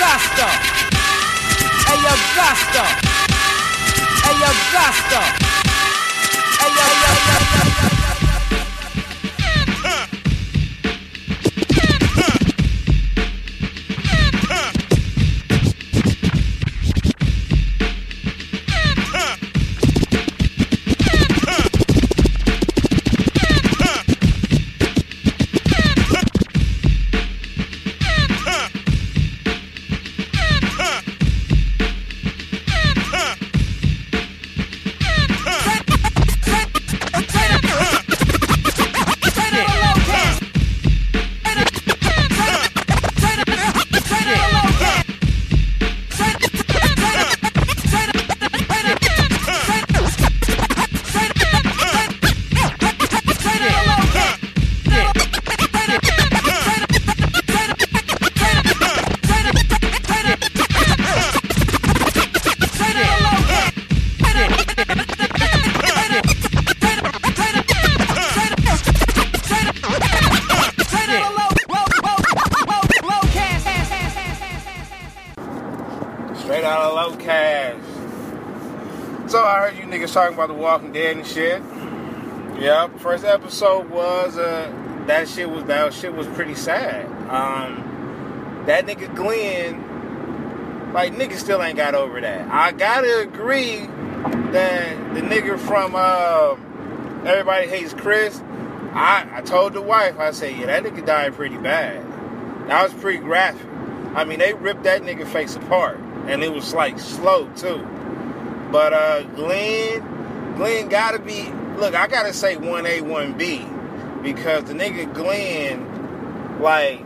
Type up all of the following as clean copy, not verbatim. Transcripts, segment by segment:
Gusto. Hey yo, Gusto. Hey yo, Gusto. Hey yo, Straight out of Low Cash. So I heard you niggas talking about The Walking Dead and shit. Yep. First episode was that shit was pretty sad. That nigga Glenn, like niggas still ain't got over that. I gotta agree that the nigga from Everybody Hates Chris, I told the wife, I said, yeah, that nigga died pretty bad. That was pretty graphic. I mean, they ripped that nigga face apart. And it was like slow too. But Glenn gotta be, look, I gotta say 1A, 1B. Because the nigga Glenn, like,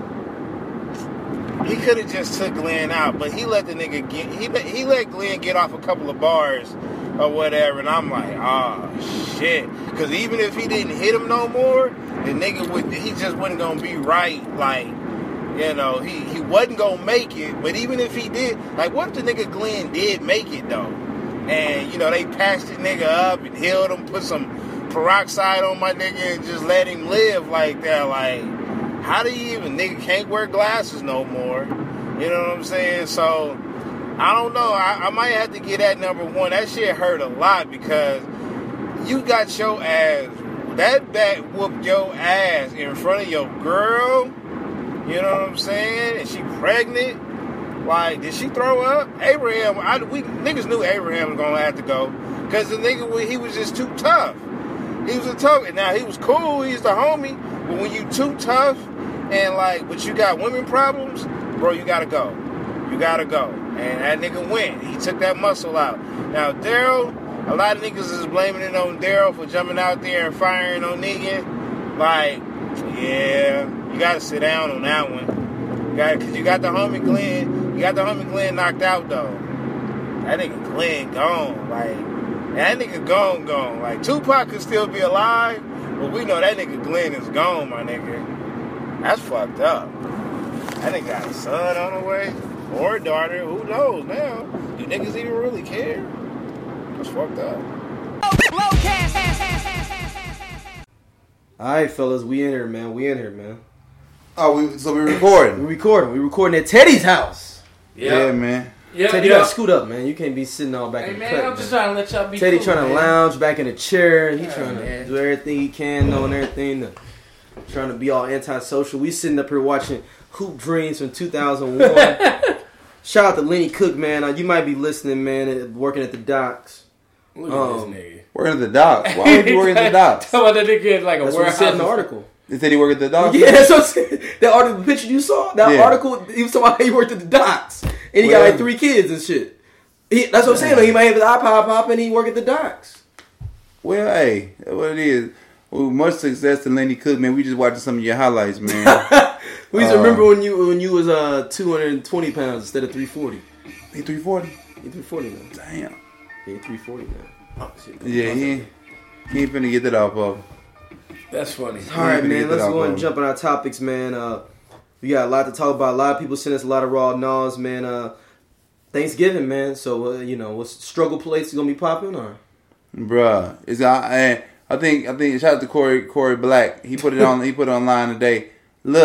he could have just took Glenn out, but he let the nigga get, he let Glenn get off a couple of bars or whatever, and I'm like, oh shit. Because even if he didn't hit him no more, the nigga he just wasn't gonna be right, like, you know, he wasn't gonna make it. But even if he did, like, what if the nigga Glenn did make it though? And, you know, they patched the nigga up and healed him, put some peroxide on my nigga and just let him live like that. Like, how do you even, nigga can't wear glasses no more? You know what I'm saying? So, I don't know. I might have to get that number one. That shit hurt a lot because you got your ass, that bat whooped your ass in front of your girl. You know what I'm saying? And she pregnant. Like, did she throw up? Abraham, we niggas knew Abraham was gonna have to go because the nigga, he was just too tough. He was a tough. Now he was cool. He's the homie. But when you too tough and like, but you got women problems, bro, you gotta go. You gotta go. And that nigga went. He took that muscle out. Now Daryl, a lot of niggas is blaming it on Daryl for jumping out there and firing on Negan. Like, yeah. You gotta sit down on that one. Cause you got the homie Glenn. You got the homie Glenn knocked out though. That nigga Glenn gone. Like, that nigga gone. Like, Tupac could still be alive, but we know that nigga Glenn is gone, my nigga. That's fucked up. That nigga got a son on the way. Or a daughter. Who knows now? Do niggas even really care? That's fucked up. Alright, fellas, we in here, man. Oh, so we recording? We recording at Teddy's house. Yeah, man. Teddy, you gotta scoot up, man. You can't be sitting all back in the cut. I'm just trying to let y'all be Teddy cool, trying to lounge back in the chair. He trying to man. do everything he can, knowing everything. Trying to be all antisocial. We sitting up here watching Hoop Dreams from 2001. Shout out to Lenny Cook, man. You might be listening, man, working at the docks. Look at this nigga. Working at the docks? Why would you work at the docks? Talking about that nigga like a That's warehouse. what it said in the article. They said he worked at the docks? Yeah, that's what I'm saying. That article, the picture you saw, article, he was talking about how he worked at the docks. And he got like 3 kids and shit. That's what I'm saying. He might have his iPod pop and he work at the docks. Well, hey, that's what it is. Well, much success to Lenny Cook, man. We just watching some of your highlights, man. We used to remember when you was 220 pounds instead of 340. He 340? He 340 now. Damn. He 340 now. Oh, shit. Yeah, he ain't finna get that off of. That's funny. All right, man. Let's go and jump on our topics, man. We got a lot to talk about. A lot of people send us a lot of raw knowledge, man. Thanksgiving, man. So, what's struggle plates gonna be popping or? Bruh, I think shout out to Corey Black. He put it on. He put it online today. Look,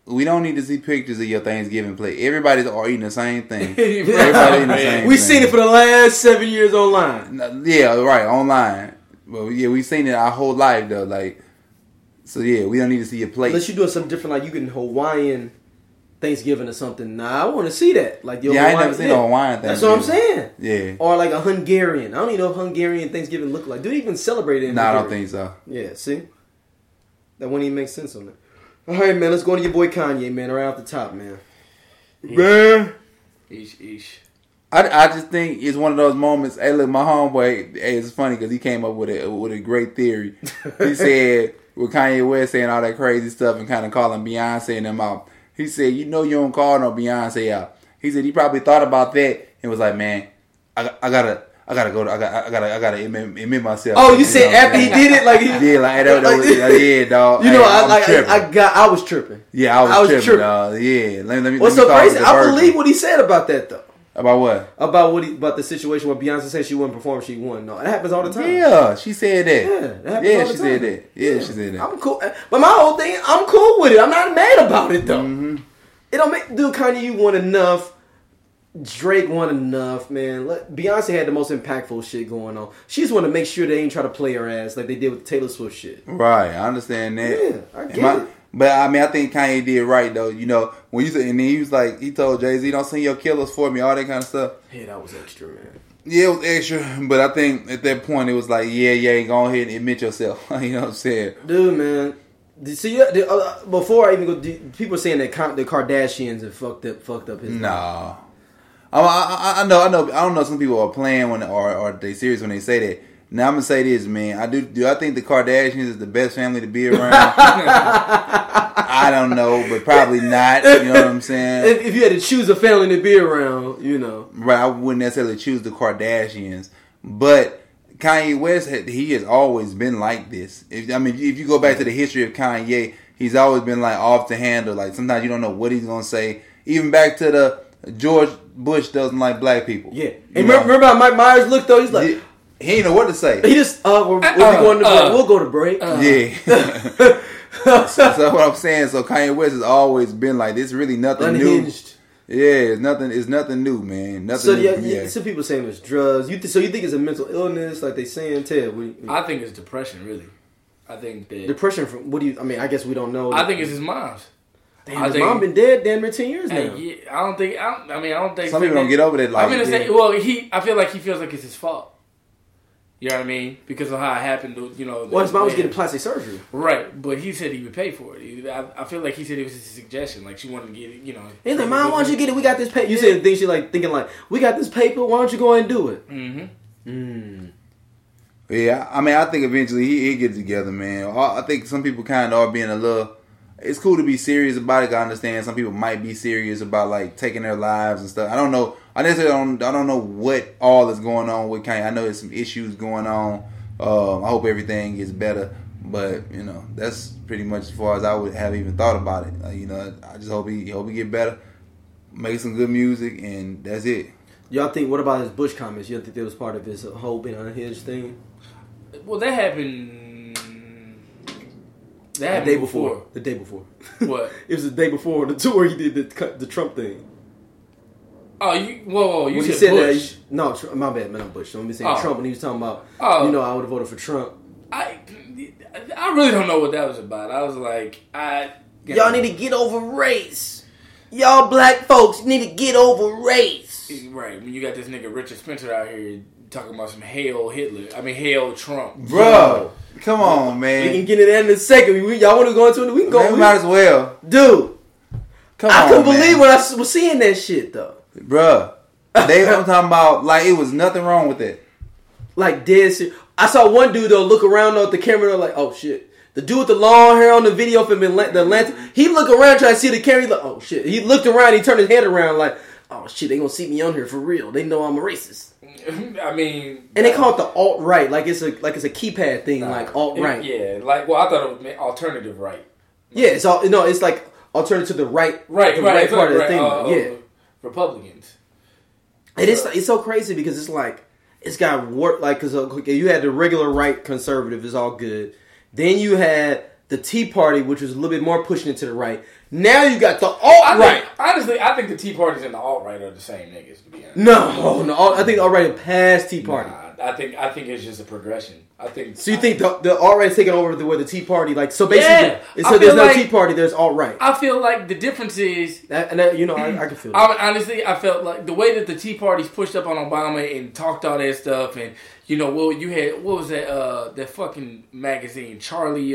we don't need to see pictures of your Thanksgiving plate. Everybody's all eating the same thing. Everybody eating the same We've thing. seen it for the last 7 years online. Yeah, right, online. But yeah, we've seen it our whole life though. Like, so yeah, we don't need to see your plate. Unless you're doing something different, like you getting Hawaiian Thanksgiving or something. Nah, I want to see that. Like your Yeah, I ain't Hawaiian, never seen a Hawaiian That's what I'm saying. Yeah. Or like a Hungarian. I don't even know if Hungarian Thanksgiving look like. Do they even celebrate it? Nah, I don't think so. Yeah, see? That wouldn't even make sense on that. All right, man, let's go to your boy Kanye, man, right off the top, man. Man. Eesh. I just think it's one of those moments. Hey, look, my homeboy. Hey, it's funny because he came up with a great theory. He said with Kanye West saying all that crazy stuff and kind of calling Beyonce and them out. He said, you don't call no Beyonce out. He said he probably thought about that and was like, man, I gotta admit myself. Oh, you said after he did it, like he yeah, like that was, yeah, dog. You know, Hey, I was tripping. Yeah, I was tripping, dog. Yeah. Let me What's so crazy? I believe what he said about that though. About what? About the situation where Beyonce said she wouldn't perform, she won. No, it happens all the time. Yeah, she said that. Yeah, that happens all the she time. said that. Yeah, she said that. I'm cool, but my whole thing, I'm cool with it. I'm not mad about it though. Mm-hmm. It don't make dude Kanye. You won enough. Drake won enough, man. Beyonce had the most impactful shit going on. She just want to make sure they ain't try to play her ass like they did with the Taylor Swift shit. Right, I understand that. Yeah, I get it. But I mean, I think Kanye did right though. You know, when you said, and then he was like, he told Jay-Z, "Don't send your killers for me," all that kind of stuff. Yeah, that was extra, man. Yeah, it was extra, but I think at that point it was like, yeah, go ahead and admit yourself. You know what I'm saying? Dude, man. See, before I even go, people saying that the Kardashians have fucked up his. No, I know. I don't know. Some people are playing when or they serious when they say that. Now I'm gonna say this, man. Do I think the Kardashians is the best family to be around? I don't know, but probably not. You know what I'm saying? If you had to choose a family to be around, you know, right? I wouldn't necessarily choose the Kardashians, but Kanye West, he has always been like this. If you go back to the history of Kanye, he's always been like off the handle. Like sometimes you don't know what he's gonna say. Even back to the George Bush doesn't like black people. Yeah, and remember how Mike Myers looked though? He's like. He ain't know what to say. He just, we'll be going to break. We'll go to break. Yeah. So what I'm saying, so Kanye West has always been like this. Really nothing Unhinged. New. Yeah, it's nothing new, man. Nothing. So new. yeah, some people saying it's drugs. So you think it's a mental illness, like they saying? Ted, I think it's depression. Really, I think that depression from what do you? I mean, I guess we don't know. I think it's his mom's. Damn, his mom been dead damn near 10 years now. Yeah, I don't think some people don't get over that. Like, I feel like he feels like it's his fault. You know what I mean? Because of how it happened. You know. Well, his mom was getting plastic surgery. Right, but he said he would pay for it. I feel like he said it was his suggestion. Like she wanted to get it. You know. He's like, "Mom, why don't you get it? We got this paper." You said things she like thinking like, "We got this paper. Why don't you go ahead and do it?" Mm-hmm. Yeah, I mean, I think eventually he get together, man. I think some people kind of are being a little. It's cool to be serious about it. I understand some people might be serious about like taking their lives and stuff. I don't know. I don't know what all is going on with Kanye. I know there's some issues going on. I hope everything gets better. But you know, that's pretty much as far as I would have even thought about it. You know, I just hope he get better, make some good music, and that's it. Y'all think? What about his Bush comments? You don't think that was part of his whole being unhinged thing? Well, that happened. The day before. The day before. What? It was the day before the tour. He did the Trump thing. Oh, you said Bush. That, no, my bad, man. I'm Bush. I'm saying Trump when he was talking about. Oh. You know, I would have voted for Trump. I really don't know what that was about. I was like, y'all need to get over race. Y'all black folks need to get over race. Right. When you got this nigga Richard Spencer out here talking about some hail Hitler. I mean, hail Trump. Bro, come on, man. We can get into that in a second. Y'all want to go into it? We can go. Man, we might as well. Dude. Come on, I couldn't believe when I was seeing that shit, though. Bruh. I'm talking about, like, it was nothing wrong with it. Like, dead serious. I saw one dude, though, look around though, at the camera, like, oh, shit. The dude with the long hair on the video from the Atlanta, he looked around trying to see the camera. He's like, oh, shit. He looked around, he turned his head around like, oh, shit, they gonna see me on here for real. They know I'm a racist. I mean... And they call it the alt-right, like it's a keypad thing, like alt-right. Yeah, like, well, I thought it was alternative right. Yeah, it's like alternative to the right part of the thing. Yeah. Republicans. And it's so crazy because it's like, it's got work, like, because you had the regular right conservative, is all good. Then you had the Tea Party, which was a little bit more pushing it to the right. Now you got the alt-right. Honestly, I think the Tea Parties and the alt-right are the same niggas, to be honest. No. I think alt-right past Tea Party. Nah, I think it's just a progression. So you think the alt-right taking over the Tea Party? Like, so basically, so there's no Tea Party, there's alt-right. I feel like the difference is... I can feel that. Honestly, I felt like the way that the Tea Parties pushed up on Obama and talked all that stuff, and, what was that, that fucking magazine, Charlie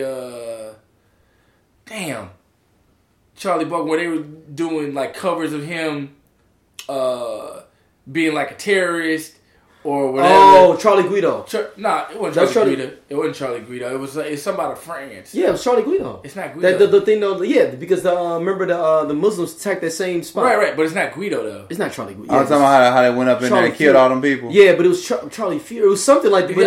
Buck, where they were doing, like, covers of him being, like, a terrorist or whatever. Oh, Charlie Guido. It wasn't Charlie Guido. It wasn't Charlie Guido. It's somebody out of France. Yeah, it was Charlie Guido. It's not Guido. The thing, though, because remember the Muslims attacked that same spot. Right, but it's not Guido, though. It's not Charlie Guido. I was talking about how they went up in there and killed all them people. Yeah, but it was Charlie Fuhrer. It was something like that.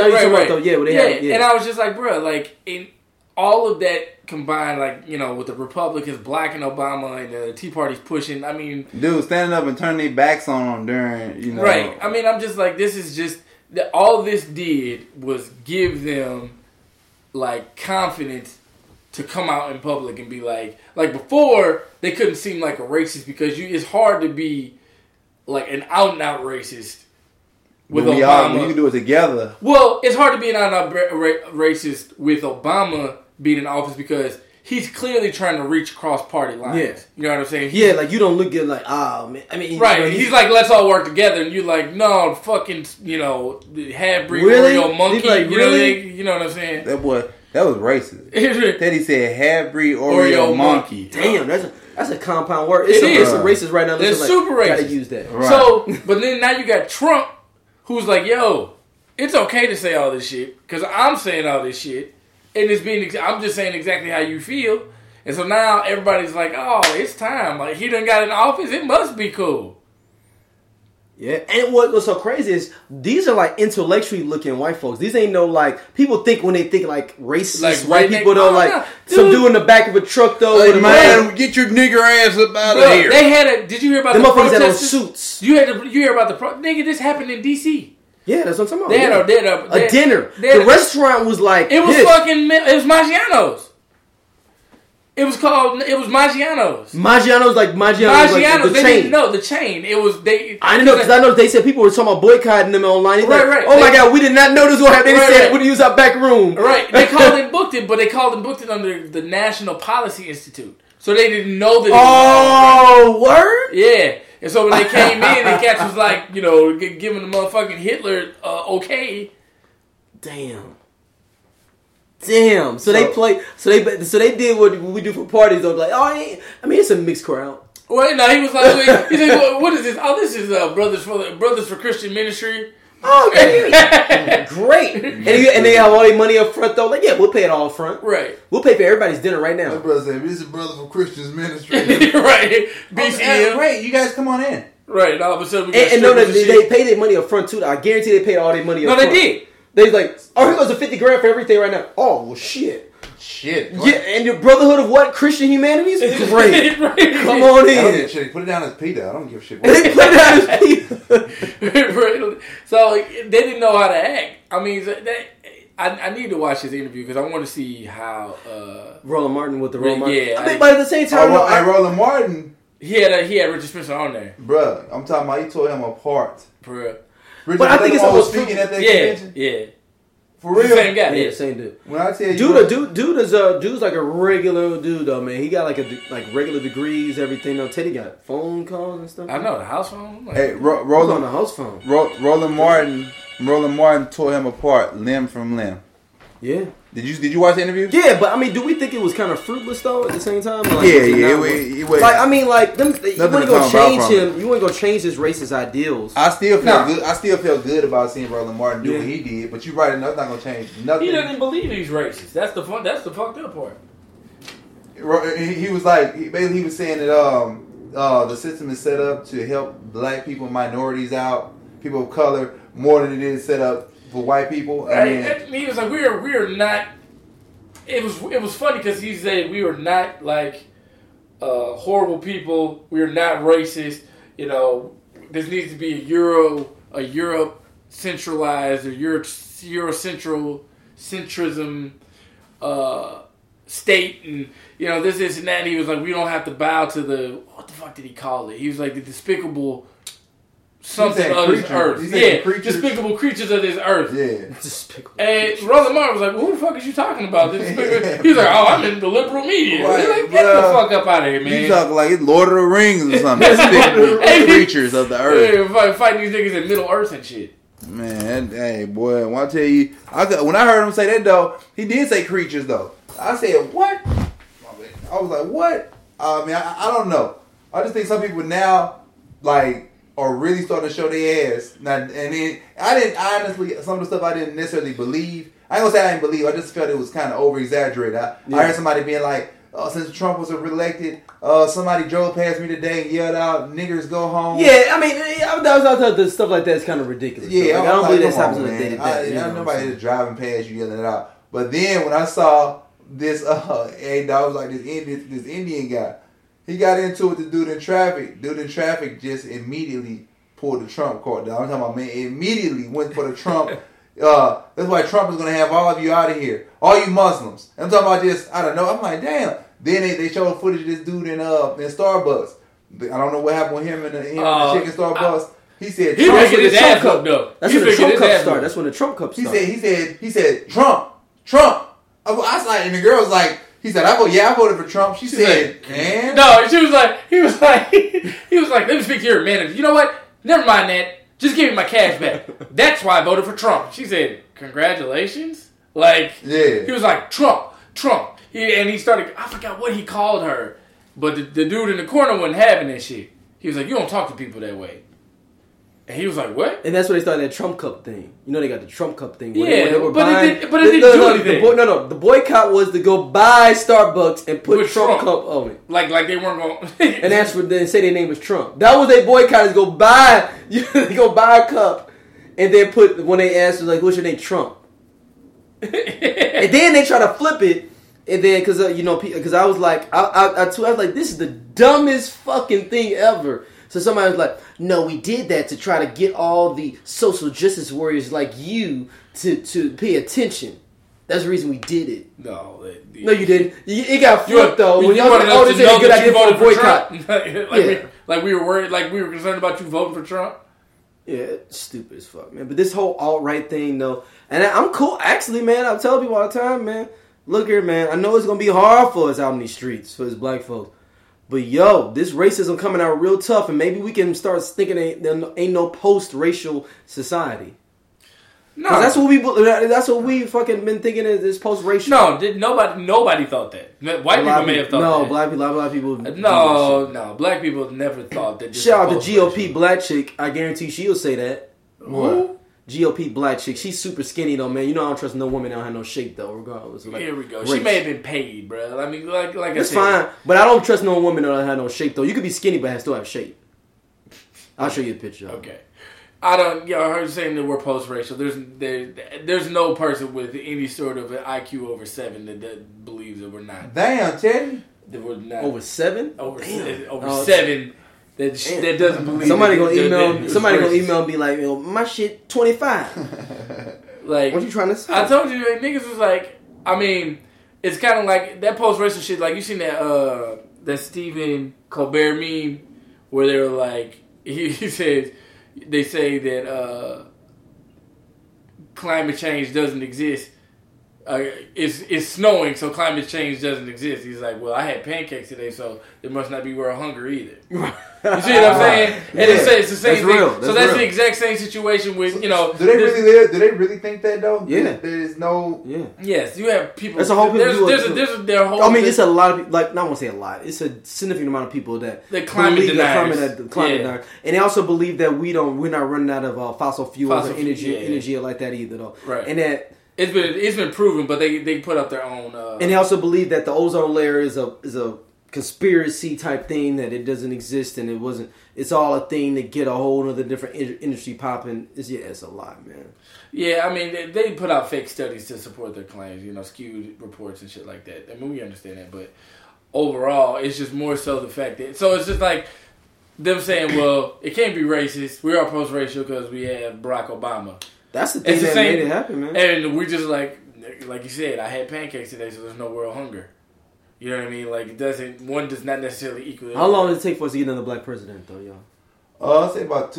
And I was just like, bro, like, in all of that combined, like, with the Republicans blacking Obama and the Tea Party's pushing, I mean... Dude, standing up and turning their backs on them during, Right. I mean, I'm just like, this is just... all this did was give them, like, confidence to come out in public and be like... Like, before, they couldn't seem like a racist because it's hard to be, like, an out-and-out racist with Obama. You can do it together. Well, it's hard to be an out-and-out racist with Obama being in office because he's clearly trying to reach across party lines. Yeah. You know what I'm saying? Yeah, like, you don't look good like, man. I mean... Right. He's like, let's all work together. And you're like, no, fucking, half-breed really? Oreo monkey. Like, really? You know what I'm saying? That was racist. Teddy said half-breed Oreo monkey. Damn, that's a compound word. It's a racist right now. It's super racist. Gotta use that. Right. So, but then now you got Trump, who's like, yo, it's okay to say all this shit because I'm saying all this shit. And I'm just saying exactly how you feel. And so now everybody's like, oh, it's time. Like, he done got in office. It must be cool. Yeah. And what's so crazy is these are like intellectually looking white folks. These ain't no like, people think when they think like racist like white people though, like some dude in the back of a truck though. Hey, man, get your nigger ass up out of here. They had did you hear about the motherfuckers had on protesters? Suits. You hear about nigga, this happened in D.C. Yeah, that's what I'm talking about. They had a dinner. The restaurant was like it was Maggiano's. It was Maggiano's. Maggiano's like the chain. The chain. It was they. I didn't know because I know they said people were talking about boycotting them online. Right. Oh my god, we did not know this was going to happen. They said we use our back room. Right. They called and booked it, but they called and booked it under the National Policy Institute, so they didn't know that. Oh, word. Yeah. And so when they came in, the cats was like, giving the motherfucking Hitler okay. Damn. So they play. So they did what we do for parties. Though, like, it's a mixed crowd. Well, no, he was like, he said, what is this? Oh, this is Brothers for Christian Ministry. Oh, great. And they have all their money up front though. Like, yeah, we'll pay it all up front. Right. We'll pay for everybody's dinner right now. My brother said, "This is Brother for Christians Ministry." Right. BCM. Great, you guys come on in. Right. And all of a sudden, they pay their money up front too. I guarantee they paid all their money up front. No, they did. They was like, here goes a $50,000 for everything right now. Oh, well, shit. Yeah, and your Brotherhood of what? Christian Humanities? Great. Come on in. Put it down as Peter. I don't give a shit. Put it down as Peter. So they didn't know how to act. I mean, I need to watch this interview because I want to see how Roland Martin with the Roland Martin. Yeah, I mean, but at the same time, Roland Martin. He had Richard Spencer on there, bruh. I'm talking about he tore him apart, bruh. Richard, but I think it's almost speaking at that convention. Yeah. For real, same guy. Yeah, same dude. When I tell you, dude's like a regular dude though, man. He got like regular degrees, everything. Though Teddy got phone calls and stuff. I know the house phone. Hey, Roland on the house phone. Roland Martin tore him apart, limb from limb. Yeah. Did you watch the interview? Yeah, but I mean, do we think it was kind of fruitless though? At the same time, like, it was. Like, I mean, like, you want to go change him. You want to go change his racist ideals. I still feel good. I still feel good about seeing Roland Martin do what he did. But you're right, that's not gonna change nothing. He doesn't believe he's racist. That's the fucked up part. He was like, he was saying that the system is set up to help black people, minorities out, people of color, more than it is set up for white people. And he was like, we are not. It was funny because he said we are not like horrible people. We are not racist. This needs to be a Europe centralized or Eurocentrism state and this and that. And he was like, we don't have to bow to the what the fuck did he call it? He was like the despicable something of this earth. Yeah, despicable creatures of this earth. Yeah, despicable. And Roland Martin was like, who the fuck is you talking about? He's like, oh, I'm in the liberal media. Right, like, get the fuck up out of here, man. You talk like it's Lord of the Rings or something. Despicable creatures of the earth. Yeah, fighting these niggas in Middle Earth and shit. Man, hey boy, when I tell you, when I heard him say that though, he did say creatures though. I said what? I was like, what? I mean, I don't know. I just think some people now like are really starting to show their ass. Now, and then I didn't honestly some of the stuff I didn't necessarily believe. I ain't gonna say I didn't believe. I just felt it was kind of over exaggerated. I heard somebody being like, since Trump was reelected, somebody drove past me today and yelled out, "Niggers go home." Yeah, I mean, the stuff like that is kind of ridiculous. Yeah, I don't believe that's happening on a day to day. Nobody is driving past you yelling it out. But then when I saw this, I was like, this Indian guy, he got into it with the dude in traffic. Dude in traffic just immediately pulled the Trump card down. I'm talking about, man, immediately went for the Trump. That's why Trump is going to have all of you out of here. All you Muslims. I'm talking about just, I don't know. I'm like, damn. Then they showed footage of this dude in Starbucks. I don't know what happened with him and the chicken Starbucks. He said he Trump. Get his ass up though. That's when the Trump Cup started. That's when the Trump Cup started. He said Trump. I was like, and the girl was like, he said, I voted for Trump. She said, man. No, he was like, let me speak to your manager. You know what? Never mind that. Just give me my cash back. That's why I voted for Trump. She said, congratulations. Like, yeah. He was like, Trump. He started, I forgot what he called her. But the dude in the corner wasn't having that shit. He was like, you don't talk to people that way. And he was like, what? And that's where they started that Trump Cup thing. You know they got the Trump Cup thing. Where they were buying, it didn't do anything. The boycott was to go buy Starbucks and put Trump Cup on it. Like they weren't going. And that's what they say their name was Trump. That was their boycott, is go buy a cup, and then put, when they asked, like, what's your name? Trump. And then they try to flip it, and then because I was like, I was like, this is the dumbest fucking thing ever. So somebody was like, no, we did that to try to get all the social justice warriors like you to pay attention. That's the reason we did it. No, you didn't. It got flipped though. When y'all wanted us to know that you voted for boycott. like we were worried, like we were concerned about you voting for Trump. Yeah, it's stupid as fuck, man. But this whole alt-right thing, though, and I'm cool. Actually, man, I tell people all the time, man, look here, man, I know it's going to be hard for us out in these streets, for us black folks. But, yo, this racism coming out real tough, and maybe we can start thinking ain't no post-racial society. No. That's what we fucking been thinking is post-racial. No, nobody thought that. White people may have thought that. No, black people. No, black people never thought that. Shout out to GOP black chick. I guarantee she'll say that. Who? GOP black chick. She's super skinny though, man. You know I don't trust no woman that don't have no shape though, regardless. Like, here we go. Race. She may have been paid, bro. I mean, like I said. It's fine, but I don't trust no woman that don't have no shape though. You could be skinny but still have shape. I'll show you a picture. Okay. I heard you saying that we're post-racial. There's no person with any sort of an IQ over 7 that believes that we're not. Damn, Teddy. That we're not. Over 7? Over 7. That doesn't believe. Somebody gonna email and be like, my shit 25. Like, what you trying to say? I told you, niggas was like, I mean, it's kind of like that post-racial shit. Like, you seen that Stephen Colbert meme where they were like, he says, they say that climate change doesn't exist. It's snowing, so climate change doesn't exist. He's like, well, I had pancakes today, so there must not be world hunger either. You see what I'm saying? And it's the same thing. So that's the exact same situation with, Do they really think that though? Yeah. There's no. Yeah. Yes, you have people. That's a whole people. There's a whole. I mean, it's a lot of people. Like, not want to say a lot. It's a significant amount of people that climate deniers. Deniers, and they also believe that we're not running out of fossil fuels or energy like that either, though. Right. And that. It's been proven, but they put up their own. And they also believe that the ozone layer is a conspiracy type thing, that it doesn't exist and it wasn't. It's all a thing to get a whole other different industry popping. It's a lot, man. Yeah, I mean they put out fake studies to support their claims, skewed reports and shit like that. I mean, we understand that, but overall, it's just more so the fact that. So it's just like them saying, well, it can't be racist. We are post-racial because we have Barack Obama. That's the thing that made it happen, man. And we just like you said, I had pancakes today, so there's no world hunger. You know what I mean? Like one does not necessarily equal. How long does it take for us to get another black president, though, y'all? I'd say about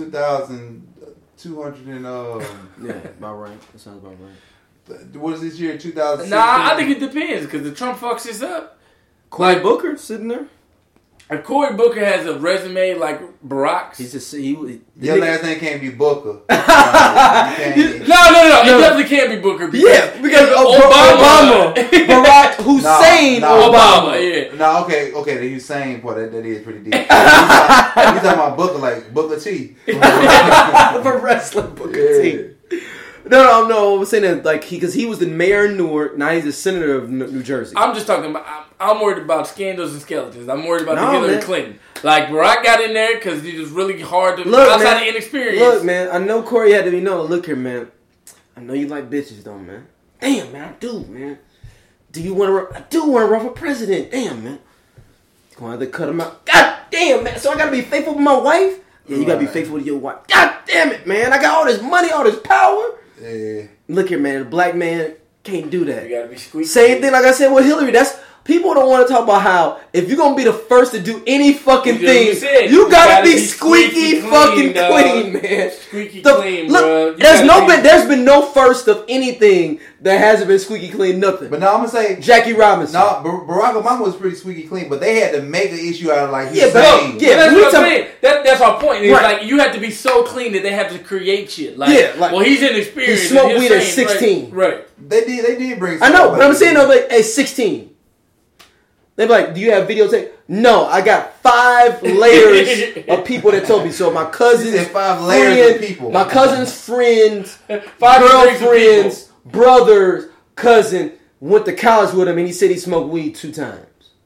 2,200 and Yeah, about right. That sounds about right. what is this year? 2016. Nah, I think it depends because the Trump fucks this up. Cory Booker sitting there. If Cory Booker has a resume like Barack's, He's just Your last name can't be Booker. No, it definitely can't be Booker. Yeah, because Obama, Barack Hussein Obama. Yeah. No, okay, the Hussein part that is pretty deep. You talking about Booker like Booker T. For wrestling Booker T. No. I'm saying that like because he was the mayor of Newark. Now he's the senator of New Jersey. I'm just talking about. I'm worried about scandals and skeletons. I'm worried about the Hillary man. Clinton. Like Barack got in there because he was really hard to Look, outside man, of inexperience. Look, man, I know Corey had to be known. Look here, man. I know you like bitches, though, man. Damn, man, I do, man. Do you want to? I do want to run for president. Damn, man. You gonna have to cut him out. God damn, man. So I gotta be faithful with my wife. Yeah, you gotta be faithful with your wife. God damn it, man. I got all this money, all this power. Yeah. Look here, man. A black man can't do that. You gotta be squeaky. Same thing, like I said with Hillary. That's people don't want to talk about how if you're gonna be the first to do any fucking thing, you gotta be squeaky fucking clean, man. Squeaky clean, look, bro. There's been no first of anything that hasn't been squeaky clean. Nothing. But now I'm gonna say Jackie Robinson. No, Barack Obama was pretty squeaky clean, but they had to make an issue out of like his Yeah, but name. yeah, that's we what I'm talk- saying. That's our point. It's Right. like you have to be so clean that they have to create shit. Like, Yeah, like, well, he's inexperienced. he smoked and weed at he's saying, 16. Right. They did bring. I know, but I'm saying though, like, hey, 16. They be like, do you have videotape? No, I got 5 layers of people that told me. So my cousin's He said 5 layers of people. my cousin's friends, 5 girlfriends, brothers, cousin went to college with him, and he said he smoked weed 2 times.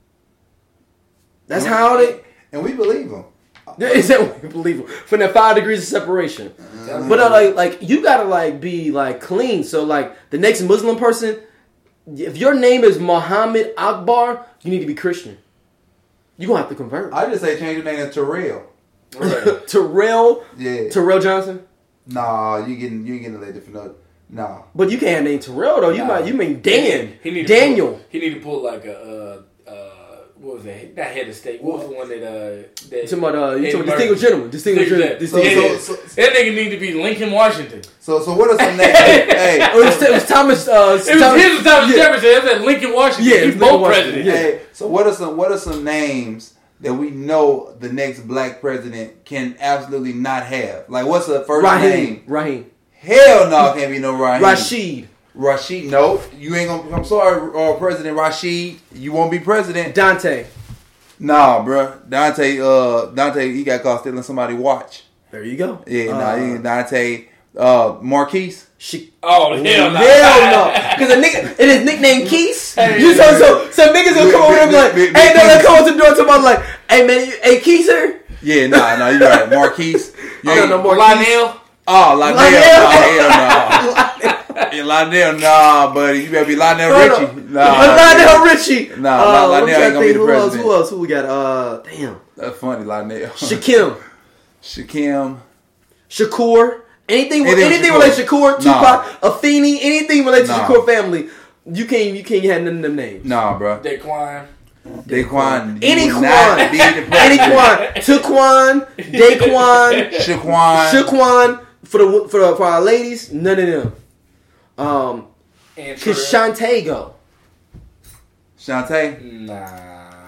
That's how they. And we believe him. Is that unbelievable? From that 5 degrees of separation. But like you gotta like be like clean. So like the next Muslim person, if your name is Muhammad Akbar, you need to be Christian. You gonna have to convert. I just say change your name to Terrell. Right. Terrell Yeah. Johnson. Nah, you getting elected for nothing. Nah. But you can't name Terrell though. You mean Dan. He need Daniel. he need to pull like a what was that? Not head of state. What was the one that You talking about distinguished gentleman. Distinguished gentleman. So- that nigga need to be Lincoln, Washington. So what are some names? Hey, It was Thomas. It was Thomas Jefferson. It was at Lincoln, Washington. Yeah, He's Lincoln, both Washington. presidents. Yeah. hey. So what are some names that we know the next black president can absolutely not have? Like, what's the first name? Raheem. Hell no, can't be no Raheem. Rashid. No, you ain't gonna. I'm sorry, President Rashid. You won't be president. Dante. Nah, bruh. Dante, he got caught stealing somebody's watch. There you go. Yeah, he ain't Dante. Marquise. Oh, hell no. Hell no. Because his nickname Keese. Hey, You so niggas will come over and be like, Big hey, no, they Keese. come up to the door to me like, hey man, hey Keeser. Yeah, nah, you right. Marquise. You I don't know Marquise. Lionel. Oh, Lionel. Lionel. Yeah, Lionel, nah, buddy. You better be Lionel No, no. Richie. Nah, Lionel Richie. Nah, I'm Lionel trying ain't to gonna be think the who president. else? Who we got? Damn. That's funny, Lionel. Shakim. Shakim. Shakur. Anything Anything related to Shakur, Tupac, Nah. Afeni, anything related to Nah. Shakur family, you can't have none of them names. Nah, bro. Daquan. Daquan. Any you will not be the Quan, president. any Quan, Taquan, Daquan, Shaquan. Shaquan for our ladies, none of them. And Cause Shantae go. Shantae. Nah.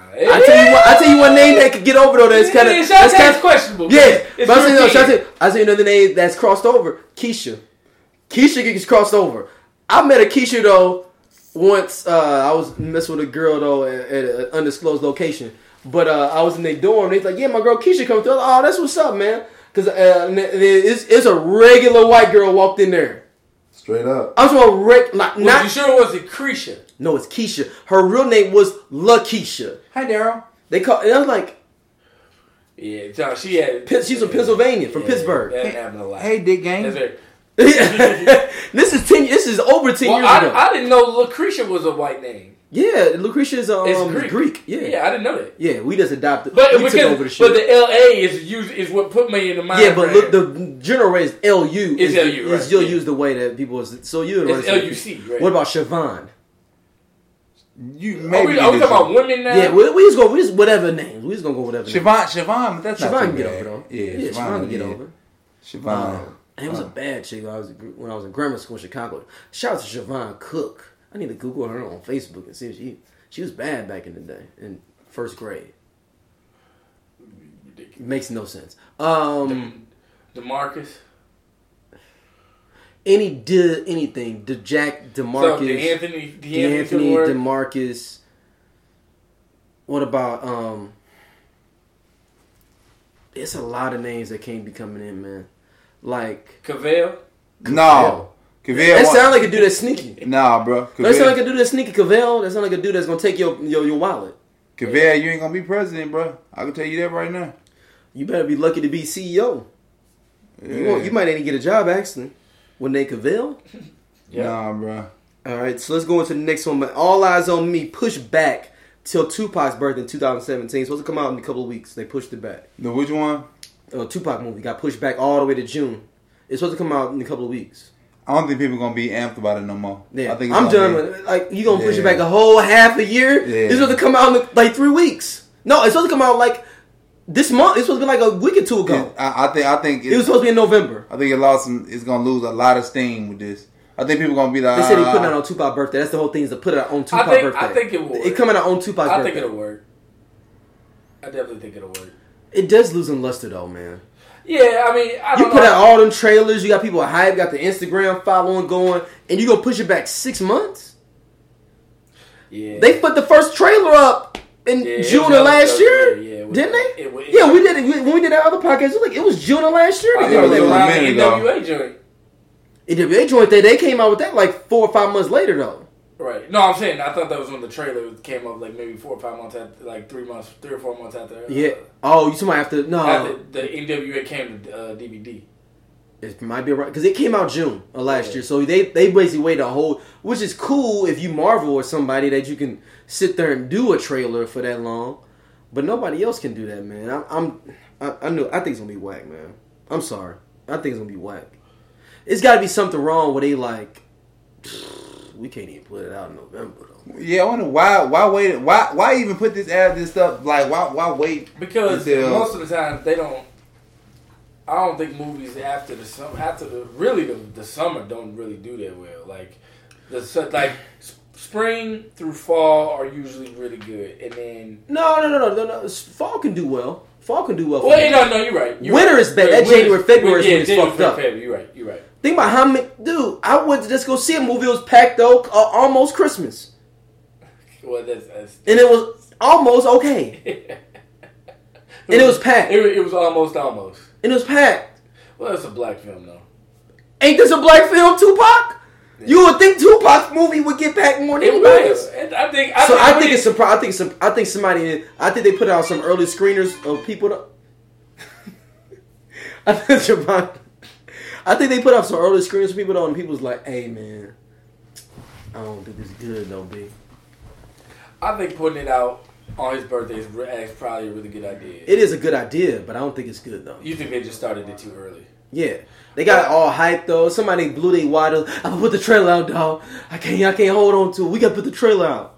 I tell you one name that could get over though. That's kind of Shantae's questionable. Yeah, It's but I'm saying no, European. Shantae. I say another name that's crossed over. Keisha. Keisha gets crossed over. I met a Keisha though once. I was messing with a girl though at an undisclosed location. But I was in their dorm. They's like, "Yeah, my girl Keisha coming through." I was like, "Oh, that's what's up, man." Because it's a regular white girl walked in there. Straight up. I was like, Was not you sure it was Cretia? no, it's Keisha. Her real name was LaKeisha. Hi, Daryl. They call. And I was like, Yeah, so she had. she's from Pennsylvania, from Pittsburgh. That didn't happen a lot. Hey, Dick Gang. That's it. This is over 10 Well, years ago. I didn't know Lucretia was a white name. Yeah, Lucretia is It's Greek. Yeah. Yeah, I didn't know that. Yeah, we just adopted. But we took over the shit. but the LA is what put me in the mind. yeah, but look, the general rate is LU. It's LU, right, Is still yeah. used the way that people is. So you. It's LUC, right? What about Siobhan? You Are maybe we talking about women now? Yeah, we just whatever names. We just gonna go whatever. Siobhan, that's not Siobhan too can get bad. over though. Yeah, Siobhan can get over. Siobhan. And it was a bad chick when I was in grammar school in Chicago. Shout out to Siobhan Cook. I need to Google her on Facebook and see if she was bad back in the day in first grade. Ridiculous. Makes no sense. DeMarcus. Anything. DeMarcus. So D'Anthony DeMarcus. What about it's a lot of names that can't be coming in, man. Like Cavell. No. Cavell. That sound like a dude that's sneaky. Nah, bro. That sound like a dude that's sneaky. Cavell. That sound like a dude that's gonna take your wallet. Cavell, you ain't gonna be president, bro. I can tell you that right now. You better be lucky to be CEO. Yeah. You might even get a job actually. When they Cavell. Yeah. Nah, bro. All right, so let's go into the next one. But All Eyes on Me pushed back till Tupac's birthday in 2017. It's supposed to come out in a couple of weeks. They pushed it back. The which one? Tupac movie got pushed back all the way to June. It's supposed to come out in a couple of weeks. I don't think people gonna be amped about it no more. Yeah, I think I'm done with it. Like, you gonna push it Yeah. back a whole half a year? Yeah. It's supposed to come out in like 3 weeks. No, it's supposed to come out like this month. It's supposed to be like a week or two ago. I think It was supposed to be in November. I think it lost some. It's gonna lose a lot of steam with this. I think people gonna be like. They said they putting it on Tupac's birthday. That's the whole thing, is to put it on Tupac's birthday. I think it will work. It coming out on Tupac's I birthday. think it'll work. I definitely think it'll work. It does lose some luster though, man. Yeah, I mean, I You don't put know. out all them trailers. You got people hype. Got the Instagram following going, and you gonna push it back 6 months? Yeah. They put the first trailer up in Yeah, it June was of last up year, there, yeah, it was- didn't they? it- Yeah, we did it when we did that other podcast. It was like it was June of last year. I They think did it was that. around the minute ago. NWA joint. NWA joint. They came out with that like 4 or 5 months later though. Right. No, I'm saying I thought that was when the trailer came up, like maybe 4 or 5 months after, like 3 or 4 months after. Yeah. Oh, you talking about after? No, After the NWA came to DVD. it might be right because it came out June of last Yeah. year. So they basically waited a whole, which is cool if you Marvel or somebody that you can sit there and do a trailer for that long. But nobody else can do that, man. I think it's gonna be whack, man. I'm sorry. I think it's gonna be whack. It's got to be something wrong where they like, we can't even put it out in November though. Yeah, I wonder why wait? Why even put this stuff? Like why wait? Because until- most of the time they don't. I don't think movies after the summer, the summer don't really do that well. Like spring through fall are usually really good, and then No. Fall can do well. Fall can do well. for well, me. no, you're right. Winter is bad. That January, February is when it's fucked up. February, you're right. Think about how many, dude. I went to just go see a movie. It was packed though, almost Christmas, Well, that's and it was almost okay, and it was packed, It was almost, and it was packed. Well, it's a black film though. Ain't this a black film, Tupac? Yeah. You would think Tupac's movie would get packed more than It anybody was. else. And I think it's surprised. I think somebody. I think they put out some early screeners of people. I think they put out some early screeners of people though, and people's like, "Hey man, I don't think this is good though, B." I think putting it out on his birthday is probably a really good idea. It is a good idea, but I don't think it's good though. You think they just started it too early? Yeah, they got it all hyped though. Somebody blew their wide. I'm gonna put the trailer out, dog. I can't hold on to it. We gotta put the trailer out.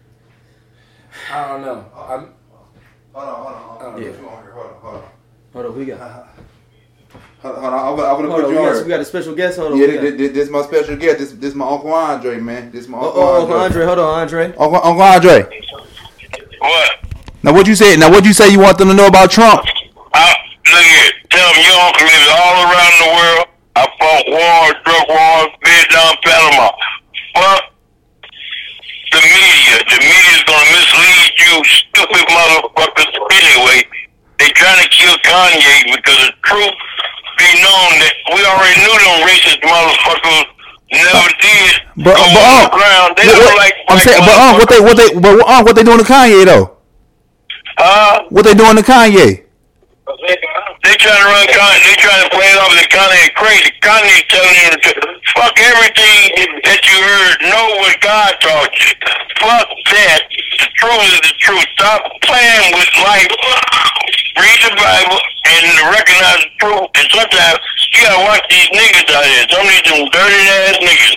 I don't know. Hold on. Yeah. Hold on. Hold on, we got. I'm gonna Hold put on, you on. we got a special guest. Hold on. Yeah, we got- this is my special guest. This my Uncle Andre, man. This my Uncle Uncle Andre. Hold on, Andre. Uncle Andre. What? Now what you say you want them to know about Trump? Look here. Tell them your uncle lives all around the world. I fought wars, drug wars, Vietnam, Panama. Fuck the media. The media's gonna mislead you, stupid motherfuckers. Anyway, they trying to kill Kanye because the truth be known that we already knew them racist motherfuckers never did But go on the ground. They don't like I'm saying, what they doing to Kanye though? What they doing to Kanye? They trying to run Kanye. They trying to play it off that Kanye crazy. Kanye telling you to fuck everything that you heard. Know what God taught you. Fuck that. The truth is the truth. Stop playing with life. Read the Bible and recognize the truth. And sometimes you gotta watch these niggas out here. Some of these dirty ass niggas.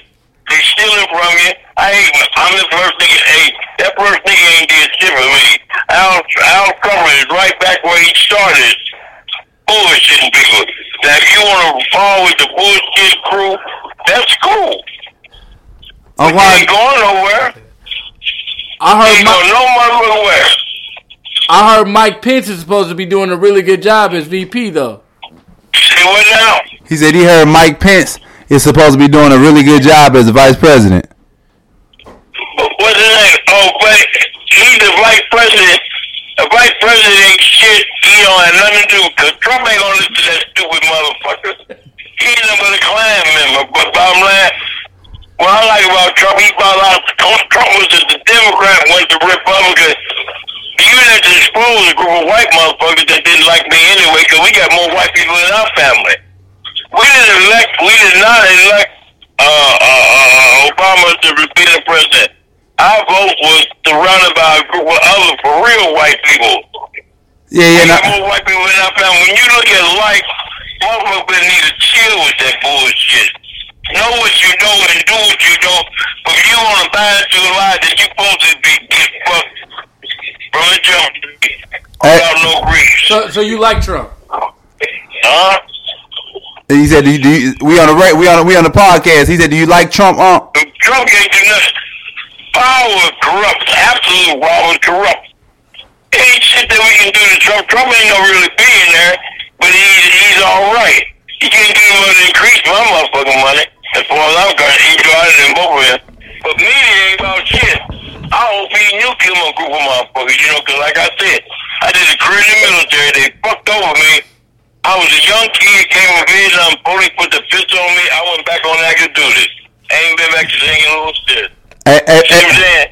They stealing from you. I'm the first nigga. Hey, that first nigga ain't did shit for me. Al Cumberland is right back where he started. Bullshitting people. Now, if you want to fall with the bullshit crew, that's cool. Uncle He Rod, ain't going nowhere. I He ain't going no motherfucking where. heard Mike Pence is supposed to be doing a really good job as VP though. Say what now? he said he heard Mike Pence is supposed to be doing a really good job as the vice president. What's his name? Oh, but he's the vice president. The vice president ain't shit. He don't have nothing to do. Because Trump ain't going to listen to that stupid motherfucker. He ain't nothing but a Klan member. But bottom line, what I like about Trump, he bought out. Trump was the Democrat, went to Republican. You had to expose a group of white motherfuckers that didn't like me anyway, because we got more white people in our family. We did not elect Obama to be the president. Our vote was surrounded by a group of other for real white people. Yeah, We yeah. got more white people in our family. When you look at life, motherfuckers need to chill with that bullshit. Know what you know and do what you don't. But if you want to buy into a lie that you supposed to be get fucked from the jump without no grease. So you like Trump? Huh? He said, we on the podcast. He said, do you like Trump? Trump can't do nothing. Power corrupts. Absolute power corrupt. Ain't shit that we can do to Trump. Trump ain't no really billionaire, but he's all right. He can't give him to increase my motherfucking money. As far as I'm concerned, he's driving them both of them. But media ain't about shit. I hope he knew kill a group of motherfuckers, because like I said, I did a career in the military. They fucked over me. I was a young kid, came from Vietnam, police put the pistol on me. I went back on active duty. Ain't been back to singing little shit. See what I'm saying?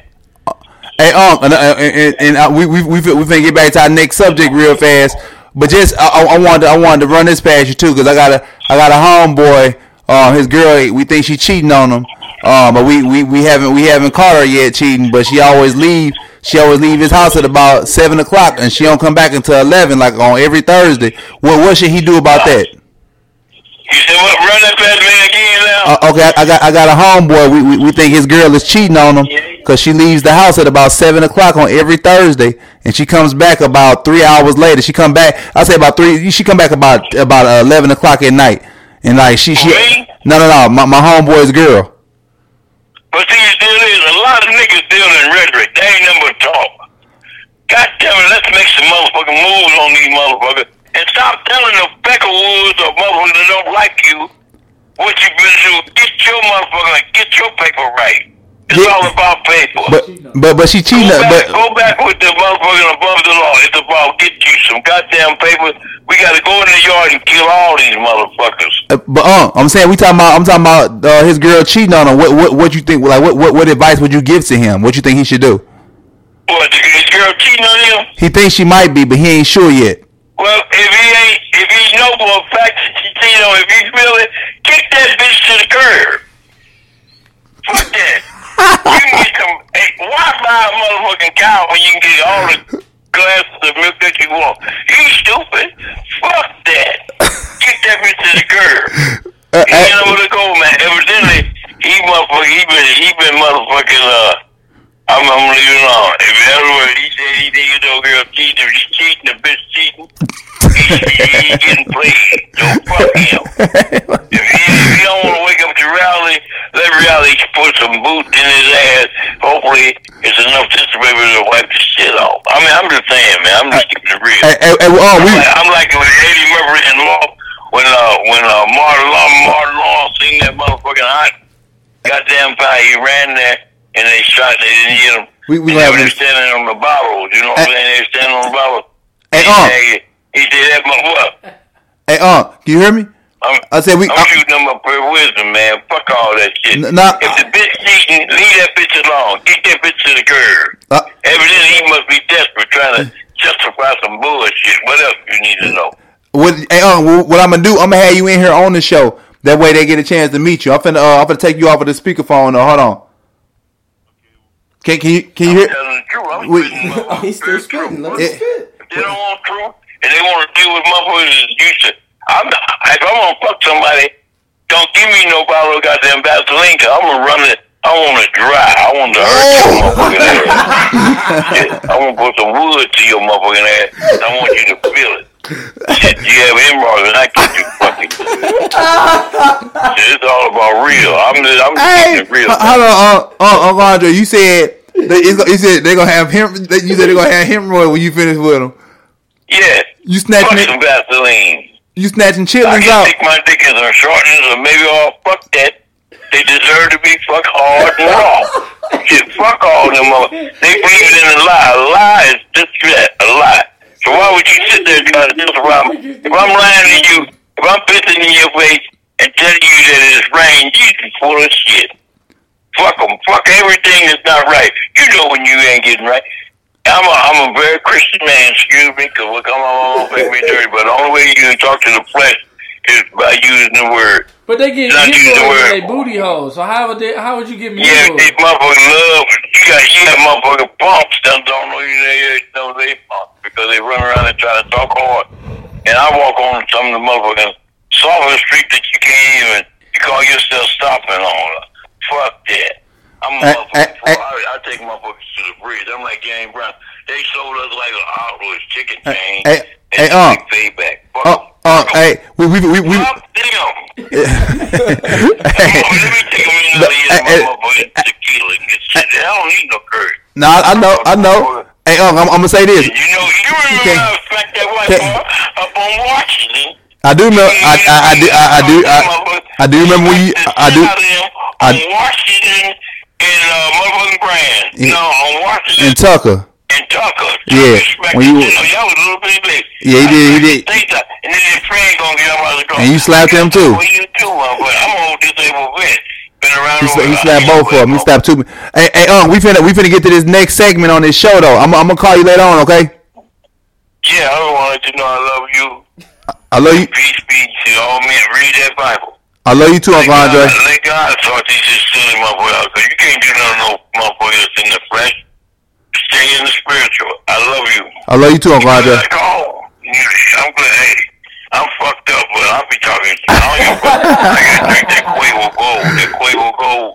Hey, we finna get back to our next subject real fast, but just I wanted to run this past you too, because I got a homeboy, his girl, we think she cheating on him, but we haven't caught her yet cheating, but she always leave his house at about 7:00, and she don't come back until 11, like on every Thursday. What should he do about that? You said what? Run that past me again now? Okay, I got a homeboy. We think his girl is cheating on him because she leaves the house at about 7:00 on every Thursday, and she comes back about 3 hours later. She come back. I say about 3. She come back about 11:00 at night, and like she no my homeboy's girl. But see, still is a lot of niggas still in rhetoric. They ain't nothing but talk. God damn it, let's make some motherfucking moves on these motherfuckers. And stop telling the Peckerwoods or motherfuckers that don't like you what you been do. Get your motherfucker, get your paper right. It's all about paper. But she cheating. Go back with the motherfucking above the law. It's about get you some goddamn paper. We gotta go in the yard and kill all these motherfuckers. I'm saying I'm talking about his girl cheating on him. What you think? Like what advice would you give to him? What you think he should do? What, his girl cheating on him? He thinks she might be, but he ain't sure yet. Well, if he know for a fact that she cheating on him, if he feel it, kick that bitch to the curb. Fuck that. You can get some. Hey, why buy a motherfucking cow when you can get all the glasses of milk that you want? He's stupid. Fuck that. Kick that bitch to the curb. He ain't know where to go, man. Evidently, he been motherfucking, I'm gonna leave it alone. If everywhere he said he think his old girl cheating, if she's cheating, the bitch cheating, he ain't getting played. So fuck him. If he don't want to wake up to reality, let reality put some boots in his ass. Hopefully, it's enough tissue paper to wipe the shit off. I mean, I'm just saying, man. I'm just keeping it real. I'm like with Eddie Murphy in Law when Martin Law seen that motherfucking hot goddamn fire. He ran there. And they shot, they didn't hit him. They were standing on the bottles, you know what I'm saying? They were standing on the bottles. Hey, he said that, what? Hey, can you hear me? I'm shooting them up for wisdom, man. Fuck all that shit. If the bitch cheating, leave that bitch alone. Get that bitch to the curb. Evidently, he must be desperate, trying to justify some bullshit. What else you need to know? What I'm gonna do? I'm gonna have you in here on the show. That way, they get a chance to meet you. I'm finna take you off of the speakerphone. Hold on. Can you hear? He's still spitting. Let him spit. If they don't want truth and they want to deal with motherfuckers, if I'm gonna fuck somebody, Don't give me no bottle of goddamn Vaseline, cause I'm gonna run it. I want it dry. I want to hurt your motherfucking ass. Yeah, I want to put some wood to your motherfucking ass. I want you to feel it. Shit, you have hemorrhoids and I get you fucking. It's all about real. I'm just real. Hold on, Uncle Andre. You said they're gonna have him. You said they're gonna have hemorrhoid when you finish with them. Yeah. You snatching Fuck some Vaseline. You snatching I chitlins can out. stick my dick in some shortens or maybe all fuck that. They deserve to be fuck hard and raw. Shit, fuck all them motherfuckers. They believe in a lie. A lie is just that, a lie. So why would you sit there trying to just around me? If I'm lying to you, if I'm pissing in your face and telling you that it's rain, you just full of shit. Fuck them. Fuck everything that's not right. You know when you ain't getting right. I'm a very Christian man, excuse me, because look, I'm gonna make me dirty, but the only way you can talk to the flesh is by using the word. But they get Not using the hemorrhoids word. in their booty holes. So how would you get Yeah, hemorrhoids? these motherfuckers love. You got motherfucking pumps that don't know they pumps because they run around and try to talk hard. And I walk on some of the motherfucking softest street that you can't even. You call yourself stopping on. Fuck that. I'm a motherfucker. I take motherfuckers to the bridge. I'm like James Brown. They sold us like an outlaws chicken chain. Payback. Hey, we Fuck them. Let me take them in the motherfucking tequila and get shit. I don't need no curry. No, I know. Hey, I'm gonna say this. You remember how I smacked that white boy up on Washington? I do know. I do remember when you. On Washington and motherfucking Grand. No, on Washington And Tucker. and Tucker. Yeah, when you. Y'all was a little bit late. Yeah, he did. And then his friend gonna get him out of the car. And you slapped him too. Well, you too, but I'm an old disabled vet. Been around. He slapped both of them. He slapped two. Hey, we finna get to this next segment on this show though. I'm gonna call you later on, okay? Yeah, I don't want to let you know I love you. I love you. Peace be to all men. Read that Bible. I love you too, Uncle Andre. Let God sort these silly motherfuckers out, because you can't do nothing to no motherfuckers in the flesh. Stay in the spiritual. I love you. I love you too, Uncle Andre. Like, I'm glad. Hey, I'm fucked up, but I'll be talking to you. I gotta drink that Quavo Gold. That Quavo Gold.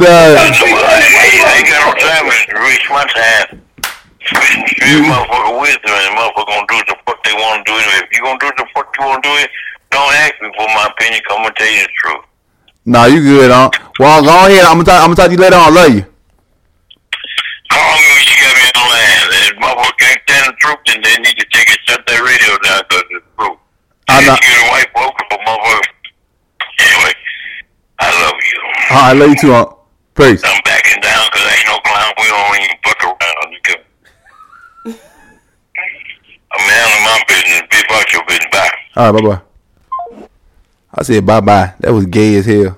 I ain't got no time to reach my time. Spit motherfucker wisdom, and the motherfucker gonna do what the fuck they wanna do. If you gonna do what the fuck you wanna do it, don't ask me for my opinion, 'cause I'm gonna tell you the truth. Nah, you good, huh? Well, go ahead. I'm gonna talk to you later on. I love you. Call me when you got me on the line. If motherfucker can't stand the truth, then they need to take it, shut that radio down, 'cause it's true. I know. You're a white folk, but motherfucker. Anyway, I love you. I love you too, Uncle. Peace. I'm backing down, 'cause I ain't no clown. We don't even fuck around. A man of my business, be about your business. Bye. All right, bye-bye. I said bye-bye. That was gay as hell.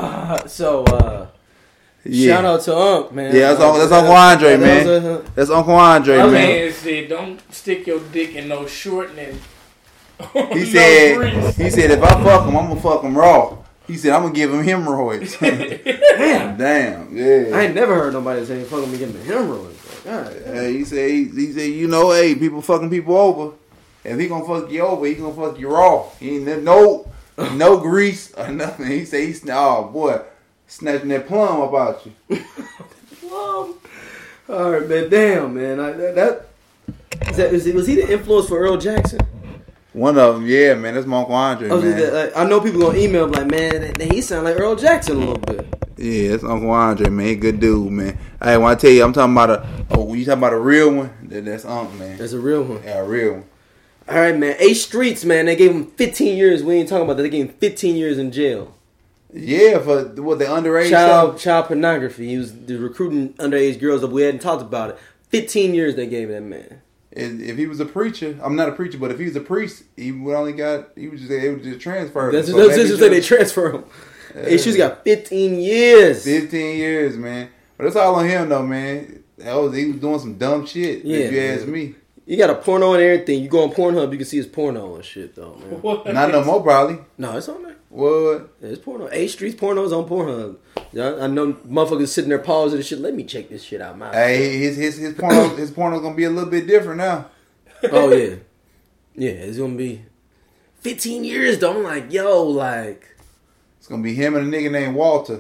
Shout out to Unc, man. Yeah, that's Uncle Andre, man. That's Uncle Andre, man. Man said, don't stick your dick in no shortening. He said if I fuck him, I'm gonna fuck him raw. He said I'm gonna give him hemorrhoids. Damn, yeah. I ain't never heard nobody say fucking me getting the hemorrhoids. God, Hey, he said, you know, hey, people fucking people over. If he gonna fuck you over, he gonna fuck you raw. He ain't no grease or nothing. He said oh boy, snatching that plum about you. Plum. All right, man. Damn, man. Was he the influence for Earl Jackson? One of them, yeah, man. That's my Uncle Andre, man. I know people gonna email like, man, he sound like Earl Jackson a little bit. Yeah, that's Uncle Andre, man. He good dude, man. Hey, when I tell you, I'm talking about when you talking about a real one, that's Unc, man. That's a real one. Yeah, a real one. All right, man. Ace Streets, man. They gave him 15 years. We ain't talking about that. They gave him 15 years in jail. Yeah, for what, the underage stuff? Child pornography. He was recruiting underage girls. We hadn't talked about it. 15 years they gave that man. If he was a preacher, I'm not a preacher, but if he was a priest, they would just transfer him. That's just say they transfer him. Ace Streets got 15 years. 15 years, man. But that's all on him, though, man. He was doing some dumb shit, if you ask me. You got a porno and everything. You go on Pornhub, you can see his porno and shit, though, man. What? Not no more, probably. No, it's on there. What? Yeah, it's porno. Ace Streets porno's on Pornhub. Yeah, I know motherfuckers sitting there pausing and shit. Let me check this shit out, man. Hey, his porno's gonna be a little bit different now. Oh, yeah. Yeah, it's gonna be 15 years, though. I'm like, yo, like... It's It's gonna be him and a nigga named Walter.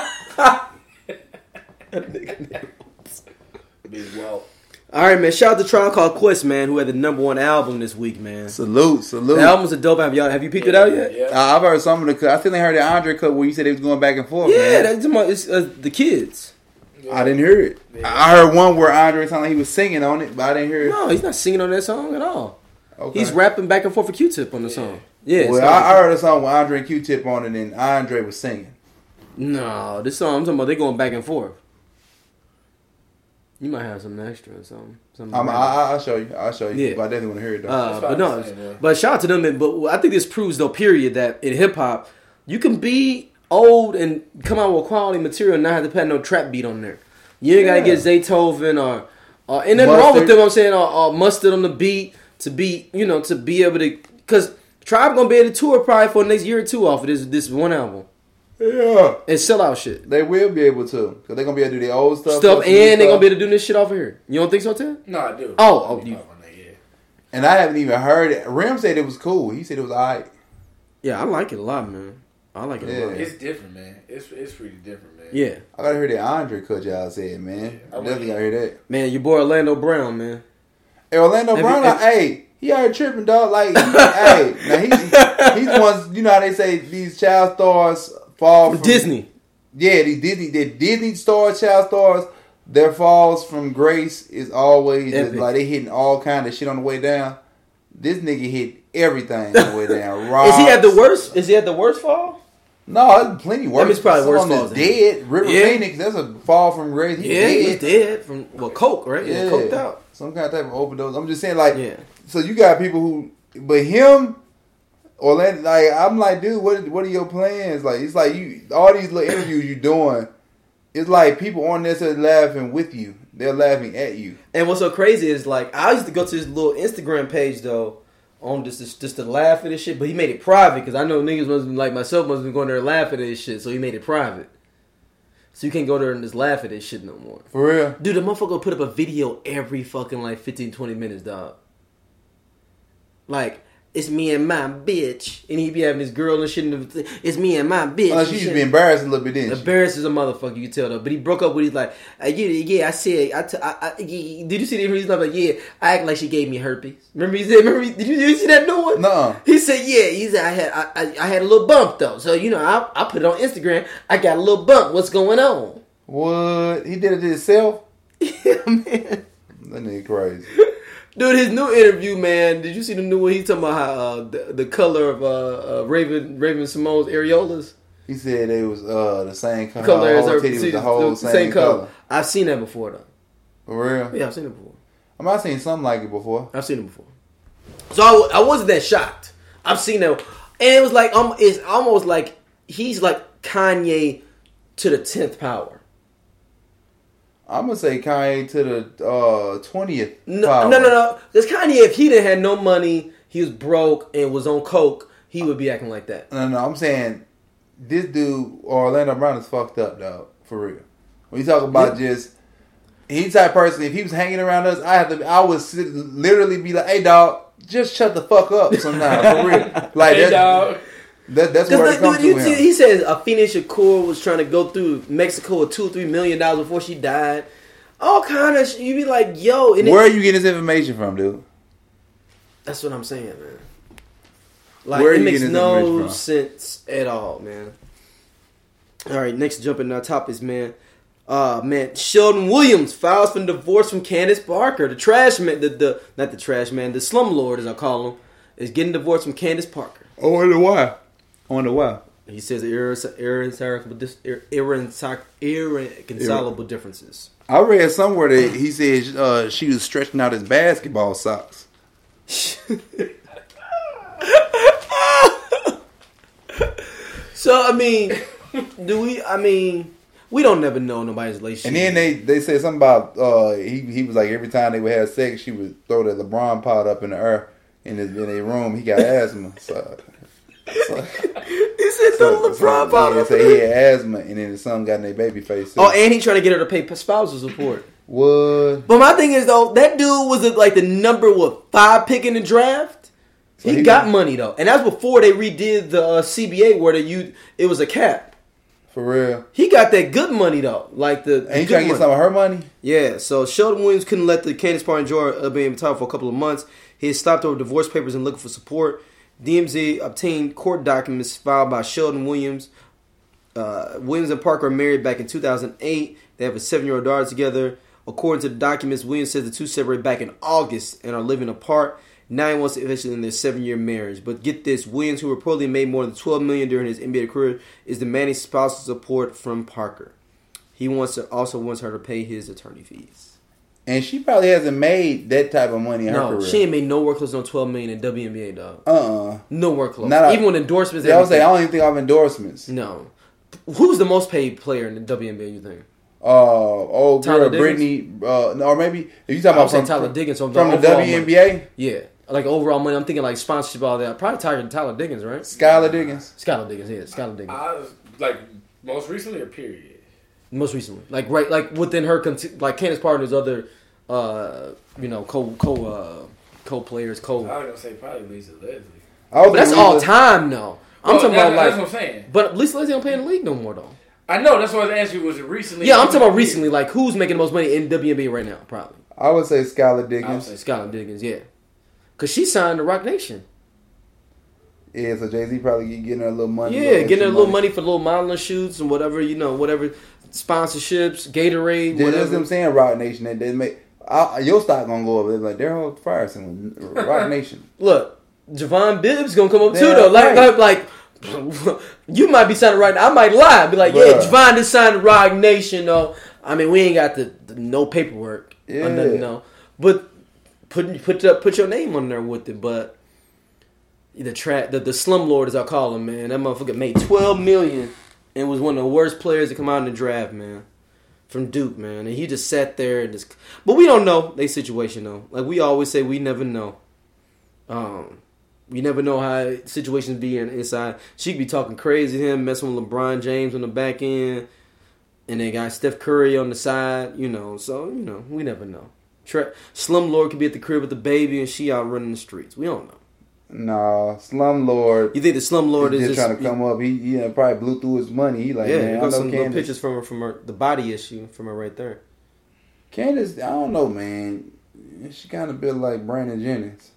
Big Walt. All right, man. Shout out to Tribe Called Quest, man, who had the #1 album this week, man. Salute. The album's a dope album. Y'all, have you peeped it out yet? Yeah. I've heard some of the cut. I think they heard the Andre cut where you said they was going back and forth. Yeah, man. it's the kids. I didn't hear it. Yeah. I heard one where Andre sounded like he was singing on it, but I didn't hear it. No, he's not singing on that song at all. Okay. He's rapping back and forth for Q-Tip on the song. Yeah. it's Well, not- I heard a song with Andre and Q-Tip on it, and Andre was singing. No, this song I'm talking about, they going back and forth. You might have something extra or something. I'll show you. I'll show you. Yeah. But I definitely want to hear it though. That's But what no, I'm saying, yeah. but shout out to them. But I think this proves, though, period, that in hip hop, you can be old and come out with quality material and not have to put no trap beat on there. You ain't gotta get Zaytoven or and nothing wrong with them. I'm saying or Mustard on the beat to be able to, because Tribe gonna be able to tour probably for the next year or two off of this one album Yeah. and sell out shit. They will be able to. Because they're going to be able to do their old stuff. And they gonna be able to do this shit off of here. You don't think so, Tim? No, I do. Oh, you. Yeah. And I haven't even heard it. Rim said it was cool. He said it was alright. Yeah, I like it a lot, man. I like it a lot. It's different, man. It's pretty different, man. Yeah, I gotta hear that Andre cut y'all said, man. I definitely gotta hear that. man, your boy Orlando Brown, man. Hey, Orlando Have you- Brown, have- hey, he already tripping, dog. Like, hey, now he's ones. You know how they say these child stars fall from Disney. Yeah, these Disney stars, child stars. Their falls from grace is always just, Epic. like they hitting all kind of shit on the way down. This nigga hit everything on the way down. Is he at the worst? Is he at the worst fall? No, there's plenty worse. means probably worse Someone falls that's than dead. River Yeah. Phoenix, that's a fall from grace. He's Yeah, dead. he's dead from coke, right? Yeah, Yeah, coked out. some kind of type of overdose. I'm just saying, like, Yeah. so you got people who, but him, Orlando, like, I'm like, dude, what are your plans? Like, it's like you, all these little interviews you doing, it's like people aren't necessarily laughing with you; they're laughing at you. And what's so crazy is like I used to go to this little Instagram page though on just to laugh at this shit, but he made it private because I know niggas must be like myself must be going there and laugh at this shit, so he made it private. So you can't go there and just laugh at this shit no more. For real. Dude, the motherfucker put up a video every fucking like 15, 20 minutes, dog. Like, it's me and my bitch. And he be having this girl and shit. It's me and my bitch. She used to be embarrassed a little bit, didn't she? Embarrassed as a motherfucker, you tell though. But he broke up with he's like, yeah, I said, did you see the he's like, yeah, I act like she gave me herpes. Remember he said, did you see that new one? Nuh-uh. He said, yeah, he said, I had a little bump though. So, you know, I put it on Instagram. I got a little bump. What's going on? What? He did it to himself? Yeah, man. That nigga crazy. Dude, his new interview, man. Did you see the new one? He's talking about how the color of Raven Simone's areolas. He said it was the same color. Color as Her her titty was see, the whole same color. I've seen that before though. For real? Yeah, I've seen it before. I mean, I've seen something like it before. I've seen it before. So I wasn't that shocked. I've seen that, and it was like it's almost like he's like Kanye to the 10th power. I'm gonna say Kanye to the 20th. No. Because Kanye, if he didn't have no money, he was broke and was on coke, he would be acting like that. No. I'm saying this dude Orlando Brown is fucked up, dog. For real. When you talk about just he type person, if he was hanging around us, I would literally be like, "Hey, dog, just shut the fuck up." Sometimes, for real. Like Hey, dog. That's where it comes to him. He says Afeni Shakur was trying to go through Mexico with $2-3 million before she died. All kind of shit. You be like, yo. And Where are you getting this information from, dude? That's what I'm saying, man. Like, Where are it you makes getting this information no from? sense at all, man. All right, next jumping our topics, man. Man, Sheldon Williams files for divorce from Candace Parker. The trash man, not the trash man, the slumlord, as I call him, is getting divorced from Candace Parker. I wonder why. He says irreconcilable differences. I read somewhere that he said she was stretching out his basketball socks. So I mean, we don't never know nobody's relationship. And then they said something about he was like every time they would have sex, she would throw the LeBron pot up in the air in their room. He got asthma, so he said the LeBron They bottle. say he had asthma, and then the son got in their baby face. Too. Oh, and he trying to get her to pay spousal support. What? But my thing is though, that dude was like the number 5 pick in the draft. So He got money though, and that's before they redid the CBA where it was a cap. For real. He got that good money though, like the And he good trying to get money. some of her money? Yeah, so Sheldon Williams couldn't let the Candace Parr and Joy be in title for a couple of months. He had stopped over divorce papers and looking for support. DMZ obtained court documents filed by Sheldon Williams. Williams and Parker are married back in 2008. They have a 7-year-old daughter together. According to the documents, Williams says the two separated back in August and are living apart. Now he wants to officially end their 7-year marriage. But get this, Williams, who reportedly made more than $12 million during his NBA career, is demanding spousal support from Parker. He also wants her to pay his attorney fees. And she probably hasn't made that type of money in her No, career. she ain't made nowhere close to $12 million in WNBA, dog. Nowhere close. Not Even with endorsements. I was say I everything. don't even think of endorsements. No. Who's the most paid player in the WNBA, you think? Old girl Tyler Brittany, or maybe if you talking I would about say from Tyler Diggins from the overall WNBA, money. Yeah. Like overall money, I'm thinking like sponsorship, all that. Probably Tyler Diggins, right? Skylar Diggins. Skylar Diggins, yeah. Skylar Diggins. I was like most recently or period. Most recently. Like within her, like Candace Parr and his other, co-players, I was gonna say probably Lisa Leslie. But that's all time, though. I'm talking about that's like. what I'm saying. But Lisa Leslie don't play in the league no more, though. I know that's what I was asking you. Was it recently? Yeah, I'm talking about recently. Like, who's making the most money in WNBA right now? Probably. I would say Skylar I would Diggins. say Skylar Diggins, yeah. Because she signed to Rock Nation. Yeah, so Jay-Z probably getting her a little money. Yeah, getting her a little money for little modeling shoots and whatever, whatever sponsorships, Gatorade, That's whatever. what I'm saying, Rock Nation. They make your stock gonna go up. They're like, they're on fire soon. Rock Nation. Look, Javon Bibbs gonna come up too, Yeah, though. right. Like, you might be signing right now. I might lie. Be like, yeah, Bruh. Javon just signed to Rock Nation, though. I mean, we ain't got the no paperwork. Yeah. Or nothing, no. But put your name on there with it, but the slumlord, as I call him, man, that motherfucker made $12 million and was one of the worst players to come out in the draft, man, from Duke, man, and he just sat there and just. But we don't know their situation though. Like we always say, we never know. We never know how situations be inside. She could be talking crazy to him, messing with LeBron James on the back end, and they got Steph Curry on the side, So we never know. Slumlord could be at the crib with the baby, and she out running the streets. We don't know. Nah, Slumlord. You think the Slumlord is just trying to come up? He probably blew through his money. He like, yeah, man, I got know some little Candace. pictures from her, the body issue from her right there. Candace, I don't know, man. She kind of built like Brandon Jennings.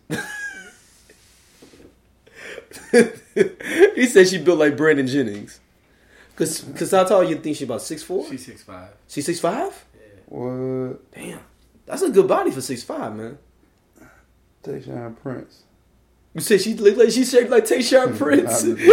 He said she built like Brandon Jennings. Cause how tall you think she about 6'4"? She's 6'5". She's 6'5"? What? Damn, that's a good body for 6'5", man. Tayshaun Prince. You said she looked like she shaped like Tayshaun Prince. I'm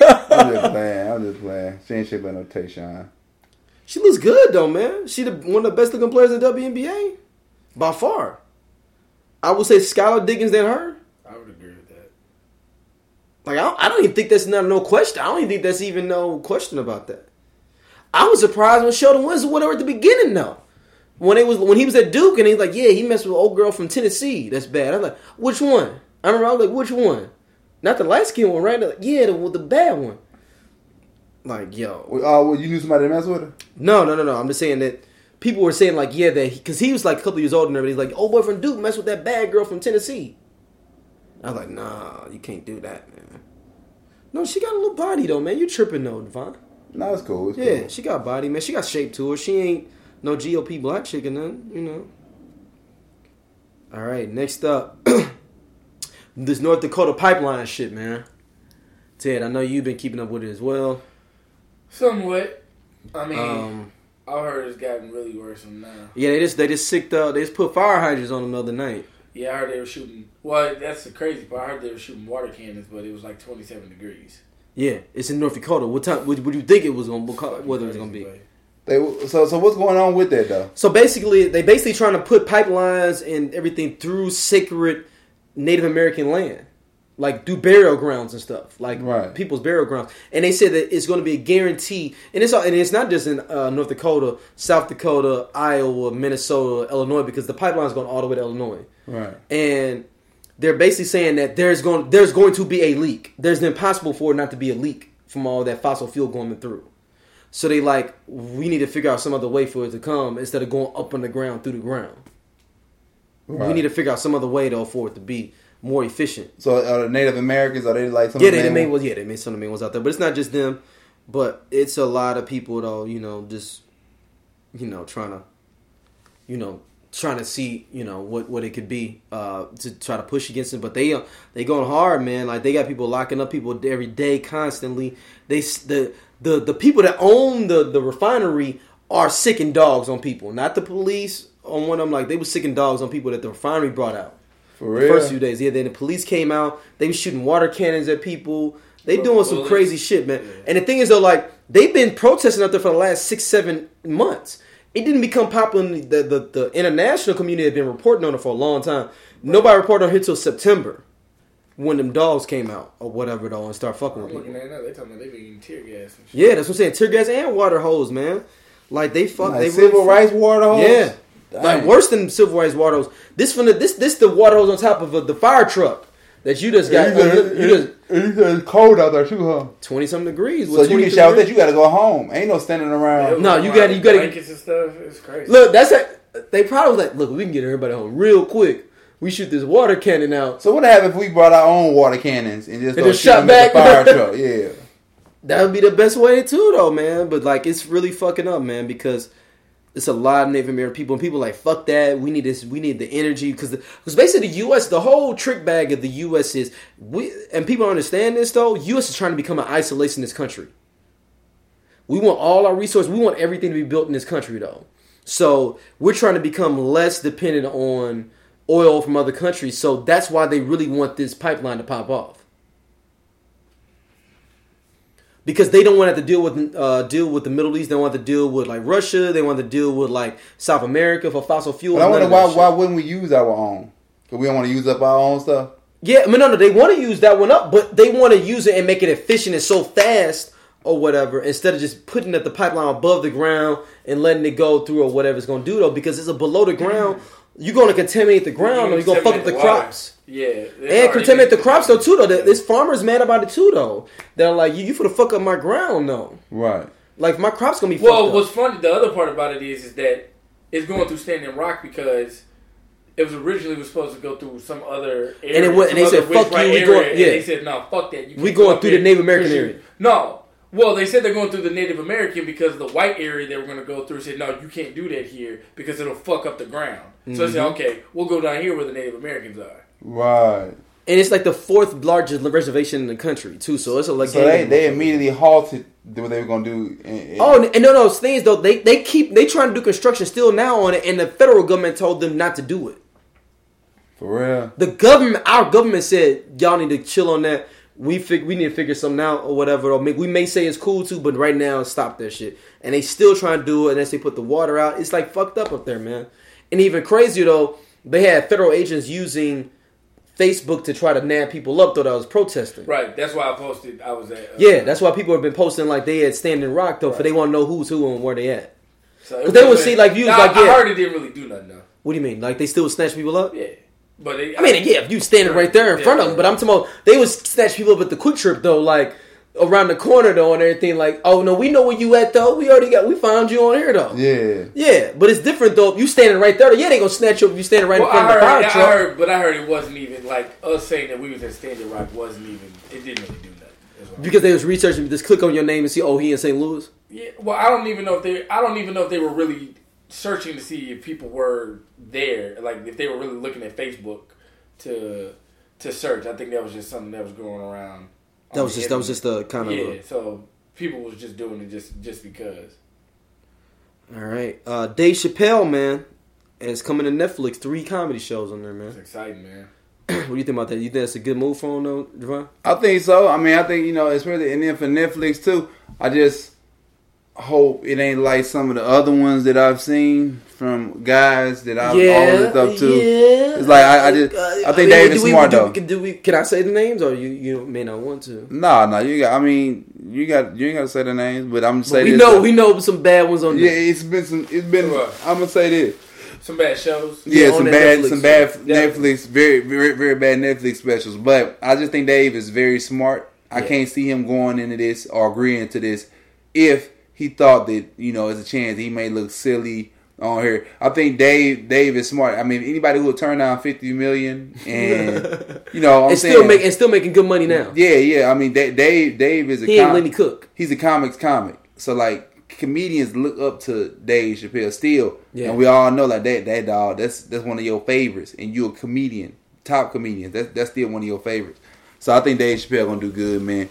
just playing. She ain't shaped like no Tayshaun. She looks good though, man. She one of the best looking players in WNBA by far. I would say Skylar Diggins than her. I would agree with that. Like I don't even think that's not no question. I don't even think that's even no question about that. I was surprised when Sheldon Williams went over at the beginning though. When he was at Duke and he's like, yeah, he messed with an old girl from Tennessee. That's bad. I was like, which one? I remember I was like, which one? Not the light skinned one, right? Like, yeah, the bad one. Like, yo. You knew somebody that messed with her? No. I'm just saying that people were saying like, yeah, that because he was like a couple years older than everybody. He's like, old boy from Duke messed with that bad girl from Tennessee. I was like, nah, you can't do that, man. No, she got a little body though, man. You tripping though, Devon. No, it's cool. It's Yeah, cool. she got body, man. She got shape to her. She ain't no GOP black chick or nothing, All right, next up. This North Dakota pipeline shit, man. Ted, I know you've been keeping up with it as well. Somewhat. I mean, I heard it's gotten really worse now. Yeah, they just put fire hydrants on them the other night. Yeah, I heard they were shooting. Well, that's the crazy part. I heard they were shooting water cannons, but it was like 27 degrees. Yeah, it's in North Dakota. What time would you think it was gonna whether it was gonna be? So what's going on with that though? So they basically trying to put pipelines and everything through sacred Native American land, like do burial grounds and stuff, like Right. people's burial grounds. And they said that it's going to be a guarantee, and it's not just in North Dakota, South Dakota, Iowa, Minnesota, Illinois, because the pipeline's going all the way to Illinois. Right. And they're basically saying that there's going to be a leak. There's impossible for it not to be a leak from all that fossil fuel going through. So they we need to figure out some other way for it to come instead of going up on the ground through the ground. Right. We need to figure out some other way though for it to be. more efficient. So are the Native Americans, are they like some Yeah, of the they main made ones? they made some of the main ones out there, but it's not just them. But it's a lot of people though, just trying to see, what it could be to try to push against it. But they going hard, man. Like they got people locking up people every day, constantly. The people that own the refinery are sicking dogs on people, not the police. On one of them, like they were sicking dogs on people that the refinery brought out. For The real? first few days, yeah. Then the police came out. They were shooting water cannons at people. They doing some crazy shit, man. And the thing is, though, like they've been protesting out there for the last 6-7 months. It didn't become popular. The international community had been reporting on it for a long time. Nobody reported on it until September, when them dogs came out or whatever, though, and start fucking with I'm people. looking at it now. They talking about they been eating tear gas and shit. Yeah, that's what I'm saying. Tear gas and water hose, man. Like they fuck. Like they civil rights water hose? Yeah, Dang. like worse than civil rights water hose. This the water hose on top of the fire truck that you just got. It's cold out there too, huh? 20-something degrees. So you get showered that, you gotta go home. Ain't no standing around. No, you gotta- blankets and stuff. It's crazy. Look, that's it. They probably was like, look, we can get everybody home real quick. We shoot this water cannon out. So what happens if we brought our own water cannons and just, And just shot shot back the back? fire truck? Yeah. That would be the best way too, though, man. But like, it's really fucking up, man, because it's a lot of Native American people, and people are like, fuck that. We need this. We need the energy because basically the U.S. the whole trick bag of the U.S. is and people don't understand this though. U.S. is trying to become an isolationist country. We want all our resources. We want everything to be built in this country though. So we're trying to become less dependent on oil from other countries. So that's why they really want this pipeline to pop off. Because they don't want to have to deal with the Middle East. They don't want to deal with like Russia. They want to deal with like South America for fossil fuels. But I wonder none of that why shit. wouldn't we use our own? Because we don't want to use up our own stuff. Yeah, I mean, no, they want to use that one up, but they want to use it and make it efficient and so fast or whatever, instead of just putting the pipeline above the ground and letting it go through or whatever it's going to do though. Because it's a below the ground, you're going to contaminate the ground or you're going to fuck up the crops. Yeah, And contaminate the crops though too though. There's farmers mad about it too though. They're like, you finna fuck up my ground though. Right. Like my crops gonna be Well, fucked up. what's funny, the other part about it is that it's going through Standing Rock because it was originally supposed to go through some other area. And it went- and they said, fuck you, we going- And yeah. they said, no, fuck that. You We can't going go up through there the Native American because area. No. Well, they said they're going through the Native American because the white area they were going to go through said, no, you can't do that here because it'll fuck up the ground. So I said, okay, we'll go down here where the Native Americans are. Right. And it's like the fourth largest reservation in the country too. So it's a like. So they immediately halted what they were gonna do. And no, things though they trying to do construction still now on it, and the federal government told them not to do it. For real. Our government said y'all need to chill on that. We need to figure something out or whatever. Or we may say it's cool too, but right now stop that shit. And they still trying to do it unless they put the water out. It's like fucked up there, man. And even crazier though, they had federal agents using Facebook to try to nab people up though that was protesting. Right, that's why I posted. I was at. Yeah, that's why people have been posting like they had Standing Rock though, for they want to know who's who and where they at. So Because they would see like views like I heard it didn't really do nothing though. What do you mean? Like they still snatch people up? Yeah, but I mean, yeah, if you standing right there in front of them, but I'm talking about they would snatch people up at the Quick Trip though, like around the corner though, and everything. Like, oh no, we know where you at though. We found you on here though. Yeah. Yeah, but it's different though. If you standing right there, yeah, they gonna snatch you up if you standing right in front of the fire truck. I heard it wasn't even like us saying that we was at Standing Rock wasn't even. It didn't really do nothing. Because they was researching, just click on your name and see, oh, he in St. Louis. Yeah, well, I don't even know if they were really searching to see if people were there, like if they were really looking at Facebook to search. I think that was just something that was going around. That was just the kind of So people was just doing it just because. All right, Dave Chappelle, man, is coming to Netflix. 3 comedy shows on there, man. It's exciting, man. What do you think about that? You think that's a good move for him, though, Javon? I think so. I mean, I think, especially, and then for Netflix too, I just hope it ain't like some of the other ones that I've seen from guys that I've always looked up to. Yeah. It's like, I think David's smart though. Can I say the names, or you may not want to? No, you ain't got to say the names, but I'm just saying we know some bad ones on yeah, there. it's been, I'm gonna say this. Some bad shows. Yeah, on some Netflix. bad Netflix, very, very, very bad Netflix specials. But I just think Dave is very smart. I can't see him going into this or agreeing to this if he thought that, there's a chance he may look silly on here. I think Dave is smart. I mean, anybody who will turn down $50 million and and still making good money now. Yeah. I mean, Dave is he ain't Lenny Cook. He's a comic. So like comedians look up to Dave Chappelle still, and we all know like that dog. That's one of your favorites, and you're a comedian, top comedian. That's still one of your favorites. So I think Dave Chappelle gonna do good, man.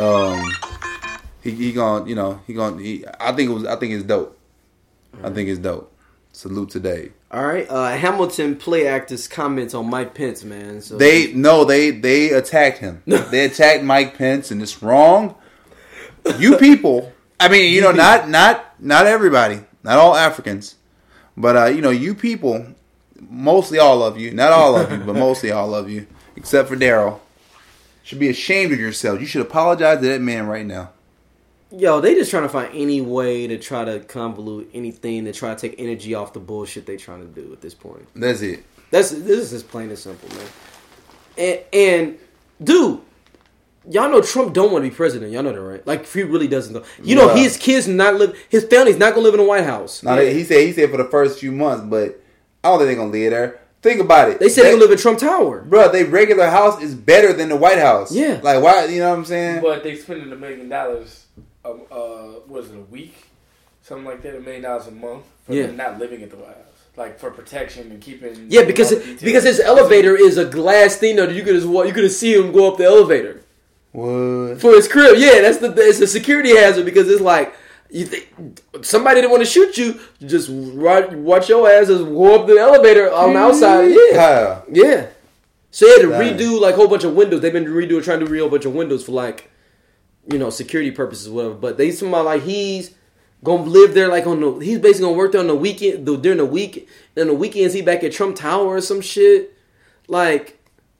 He gonna I think it's dope. I think it's dope. Salute to Dave. All right, Hamilton play actors comments on Mike Pence, man. So they attacked him. They attacked Mike Pence, and it's wrong. You people, I mean, not everybody, not all Africans, but you people, mostly all of you, not all of you, but mostly all of you, except for Daryl, should be ashamed of yourself. You should apologize to that man right now. Yo, they just trying to find any way to try to convolute anything to try to take energy off the bullshit they trying to do at this point. That's it. This is just plain and simple, man. And dude, y'all know Trump don't want to be president. Y'all know that, right? Like, he really doesn't know. You know, his kids his family's not gonna live in the White House. No, he said for the first few months, but I don't think they're gonna live there. Think about it. They said they're gonna live in Trump Tower. Bro, their regular house is better than the White House. Yeah. Like, why? You know what I'm saying? But they spending $1 million. Was it a week? Something like that, $1 million a month for them not living at the White House, like for protection and keeping. Yeah, because his elevator is a glass thing though. You could see him go up the elevator. What? For his crib, yeah, it's a security hazard because it's like somebody didn't want to shoot you. Just watch your ass just go up the elevator on the outside. Yeah. So they had to redo like a whole bunch of windows. They've been trying to do a whole bunch of windows for like, security purposes, or whatever. But they talking about like he's gonna live there like he's basically gonna work there on the weekend during the week. And the weekends he back at Trump Tower or some shit. Like,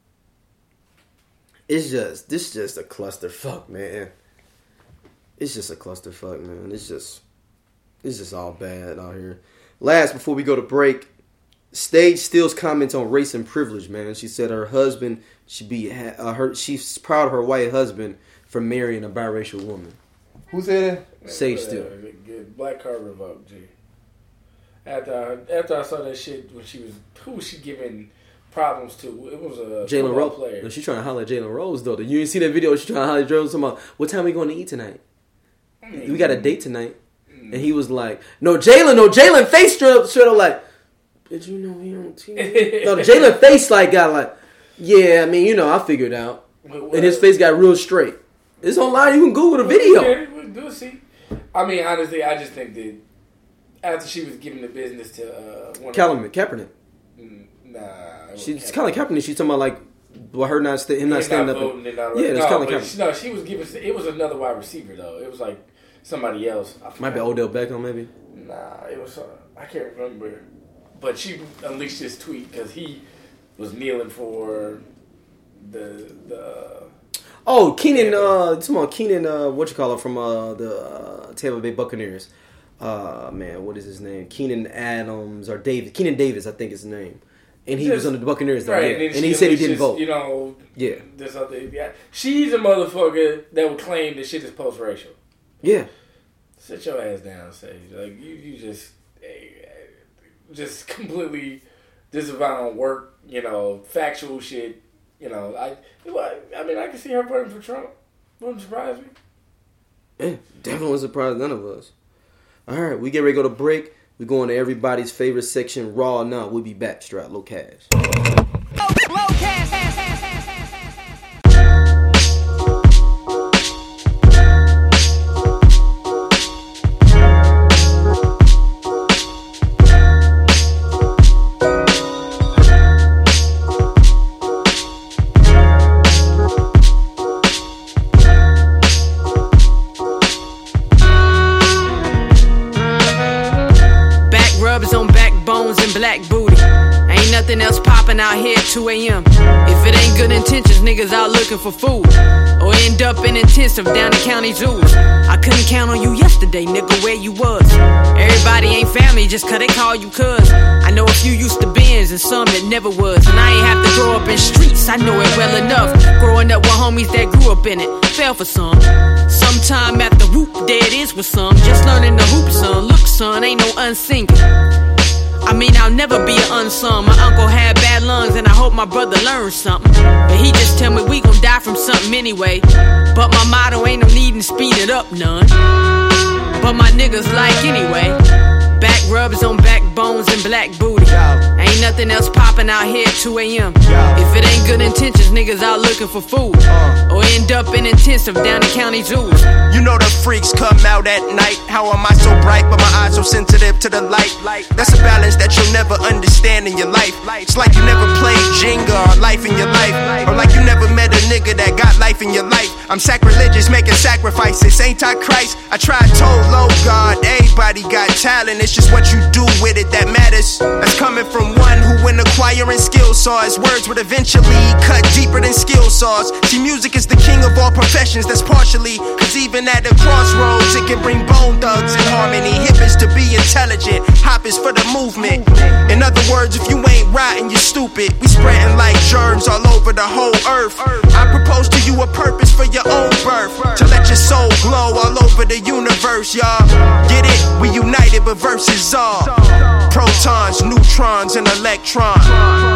this is just a clusterfuck, man. It's just a clusterfuck, man. It's just all bad out here. Last, before we go to break, Stage Steele's comments on race and privilege, man. She said her husband should be she's proud of her white husband for marrying a biracial woman. Who said that? Sage Steele. Black card revoked, G. After I saw that shit when who was she giving problems to? It was a Jalen Rose player. No, she's trying to holler at Jalen Rose though. You didn't see that video? She's trying to holler at Jalen Rose about what time we going to eat tonight. We got a date tonight, and he was like, "No, Jalen face straight up like, did you know he on TV?" No, Jalen face got like, yeah, I mean, I figured out, and his face got real straight. It's online. You can Google the video. We'll see. I mean, honestly, I just think that after she was giving the business to Kaepernick. She's kind of like Kaepernick. She's talking about like, her not standing up. Yeah, that's kind of like Kaepernick. No, she was giving. It was another wide receiver though. It was like somebody else. Might be Odell Beckham, maybe. Nah, it was. I can't remember. But she unleashed this tweet because he was kneeling for the. Oh, Keenan, from the Tampa Bay Buccaneers. Man, what is his name? Keenan Adams or Davis? Keenan Davis, I think is his name. And he was on the Buccaneers, though. Right, yeah. And he said he didn't vote. Yeah. This other, she's a motherfucker that would claim that shit is post-racial. Yeah. Sit your ass down, Sage. Like, you just completely disavow on work, factual shit. I mean, I can see her voting for Trump. Wouldn't surprise me. Yeah, definitely wouldn't surprise none of us. All right, we get ready to go to break. We're going to everybody's favorite section, Raw Now. We'll be back. Straight Low Cash. Low Cash. Nothing else popping out here at 2 a.m. If it ain't good intentions, niggas out looking for food. Or end up in intensive down the county zoos. I couldn't count on you yesterday, nigga, where you was. Everybody ain't family just cause they call you cuz. I know a few used to bins and some that never was. And I ain't have to grow up in streets, I know it well enough. Growing up with homies that grew up in it, fell for some. Sometime after whoop, there it is with some. Just learning the hoop, son. Look, son, ain't no unsinging. I mean, I'll never be an unsung. My uncle had bad lungs, and I hope my brother learns something. But he just tell me we gon' die from something anyway. But my motto ain't no needin' speed it up none. But my niggas like anyway. Back rubs on backbones and black booty. Ain't nothing else poppin' out here at 2 a.m. If it ain't good intentions, niggas out looking for food. Or end up in intensive down the county zoos. You know the freaks come out at night. How am I so bright, but my eyes so sensitive to the light? That's a balance that you'll never understand in your life. It's like you never played Jenga or life in your life. Or like you never met a nigga that got life in your life. I'm sacrilegious, making sacrifices. Ain't I Christ? I tried told low God, everybody got talent. It's just what you do with it that matters. That's coming from one who when acquiring skill saw his words would eventually cut deeper than skill saws. See, music is the king of all professions, that's partially. Cause even at the crossroads, it can bring bone thugs in harmony. Hip is to be intelligent, hop is for the movement. In other words, if you ain't rotten, you're stupid. We spreading like germs all over the whole earth. I propose to you a purpose for your own birth. To let your soul glow all over the universe, y'all. Get it? We united, but versus all. Protons, neutrons, and electrons.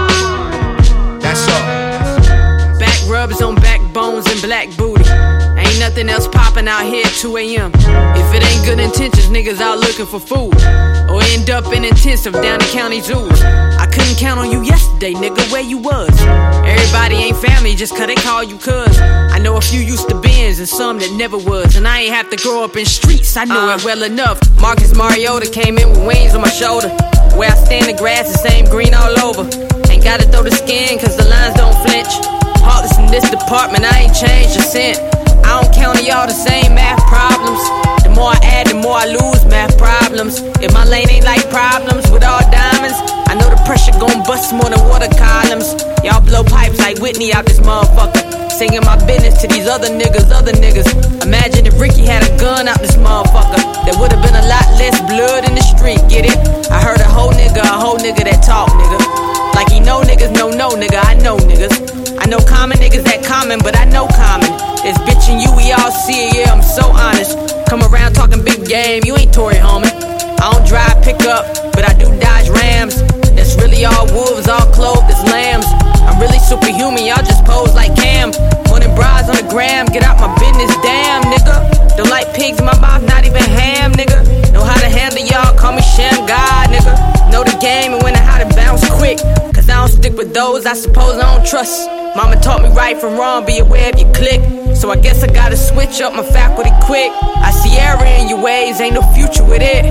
That's all. Back rubs on backbones and black booty. Ain't nothing else poppin' out here at 2 a.m. If it ain't good intentions, niggas out looking for food. Or end up in intensive down the county zoos. I couldn't count on you yesterday, nigga, where you was? Everybody ain't family just 'cause they call you cuz. I know a few used to bins and some that never was. And I ain't have to grow up in streets, I know it well enough. Marcus Mariota came in with wings on my shoulder. Where I stand, the grass the same green all over. Ain't gotta throw the skin 'cause the lines don't flinch. Heartless in this department, I ain't changed a cent. I don't count on y'all the same math problems. The more I add, the more I lose math problems. If my lane ain't like problems with all diamonds, I know the pressure gon' bust more than water columns. Y'all blow pipes like Whitney out this motherfucker. Singing my business to these other niggas. Imagine if Ricky had a gun out this motherfucker. There would've been a lot less blood in the street, get it? I heard a whole nigga that talk, nigga. Like he know niggas, no, nigga, I know niggas. I know common niggas that common, but I know common. This bitch and you, we all see it, yeah, I'm so honest. Come around talking big game, you ain't Tory, homie. I don't drive pickup, but I do Dodge Rams. That's really all wolves, all clothed as lambs. I'm really superhuman, y'all just pose like Cam. Wanting bras on the gram, get out my business, damn, nigga. Don't like pigs in my mouth, not even ham, nigga. Know how to handle y'all, call me Sham God, nigga. Know the game and when and how to bounce quick. Cause I don't stick with those I suppose I don't trust. Mama taught me right from wrong, be aware of your click. So I guess I gotta switch up my faculty quick. I see error in your ways, ain't no future with it.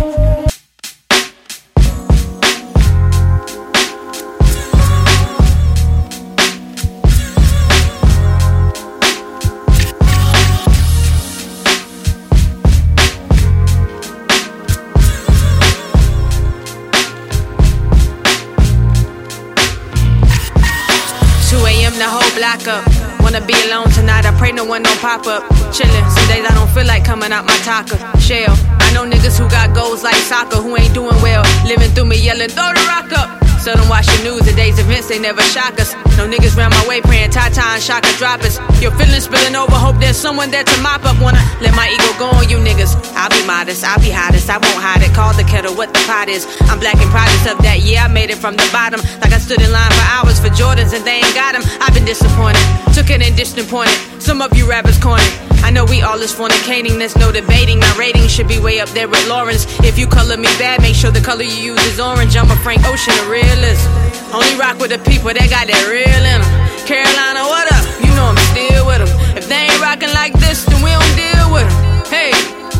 2 a.m. the whole block up. Wanna be alone tonight, I pray no one don't pop up. Chillin', some days I don't feel like coming out my taco shell. I know niggas who got goals like soccer who ain't doing well. Living through me yelling, throw the rock up. Seldom watch the news, today's events, they never shock us. No niggas round my way praying Tata and Shaka drop us. Your feelings spilling over, hope there's someone there to mop up. Wanna let my ego go on you niggas. I'll be modest, I'll be hottest, I won't hide it. Call the kettle what the pot is. I'm black and proud of that, yeah, I made it from the bottom. Like I stood in line for hours for Jordans and they ain't got them. I've been disappointed, took it and disappointed. Some of you rappers cornered. I know we all is fornicating, there's no debating. My rating should be way up there with Lawrence. If you color me bad, make sure the color you use is orange. I'm a Frank Ocean, a realist. Only rock with the people that got that real in them. Carolina, what up? You know I'm still with them. If they ain't rocking like this, then we don't deal with them. Hey,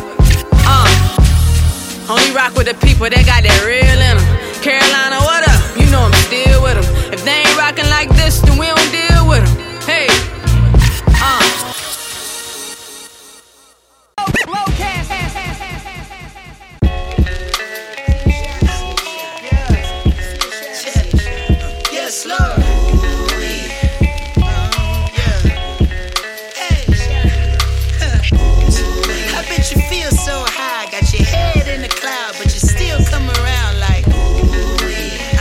only rock with the people that got that real in them. Carolina, what up? You know I'm still with them. If they ain't rocking like this, then we don't deal with them. Hey, Yes, Lord. I bet you feel so high, got your head in the cloud, but you still come around like,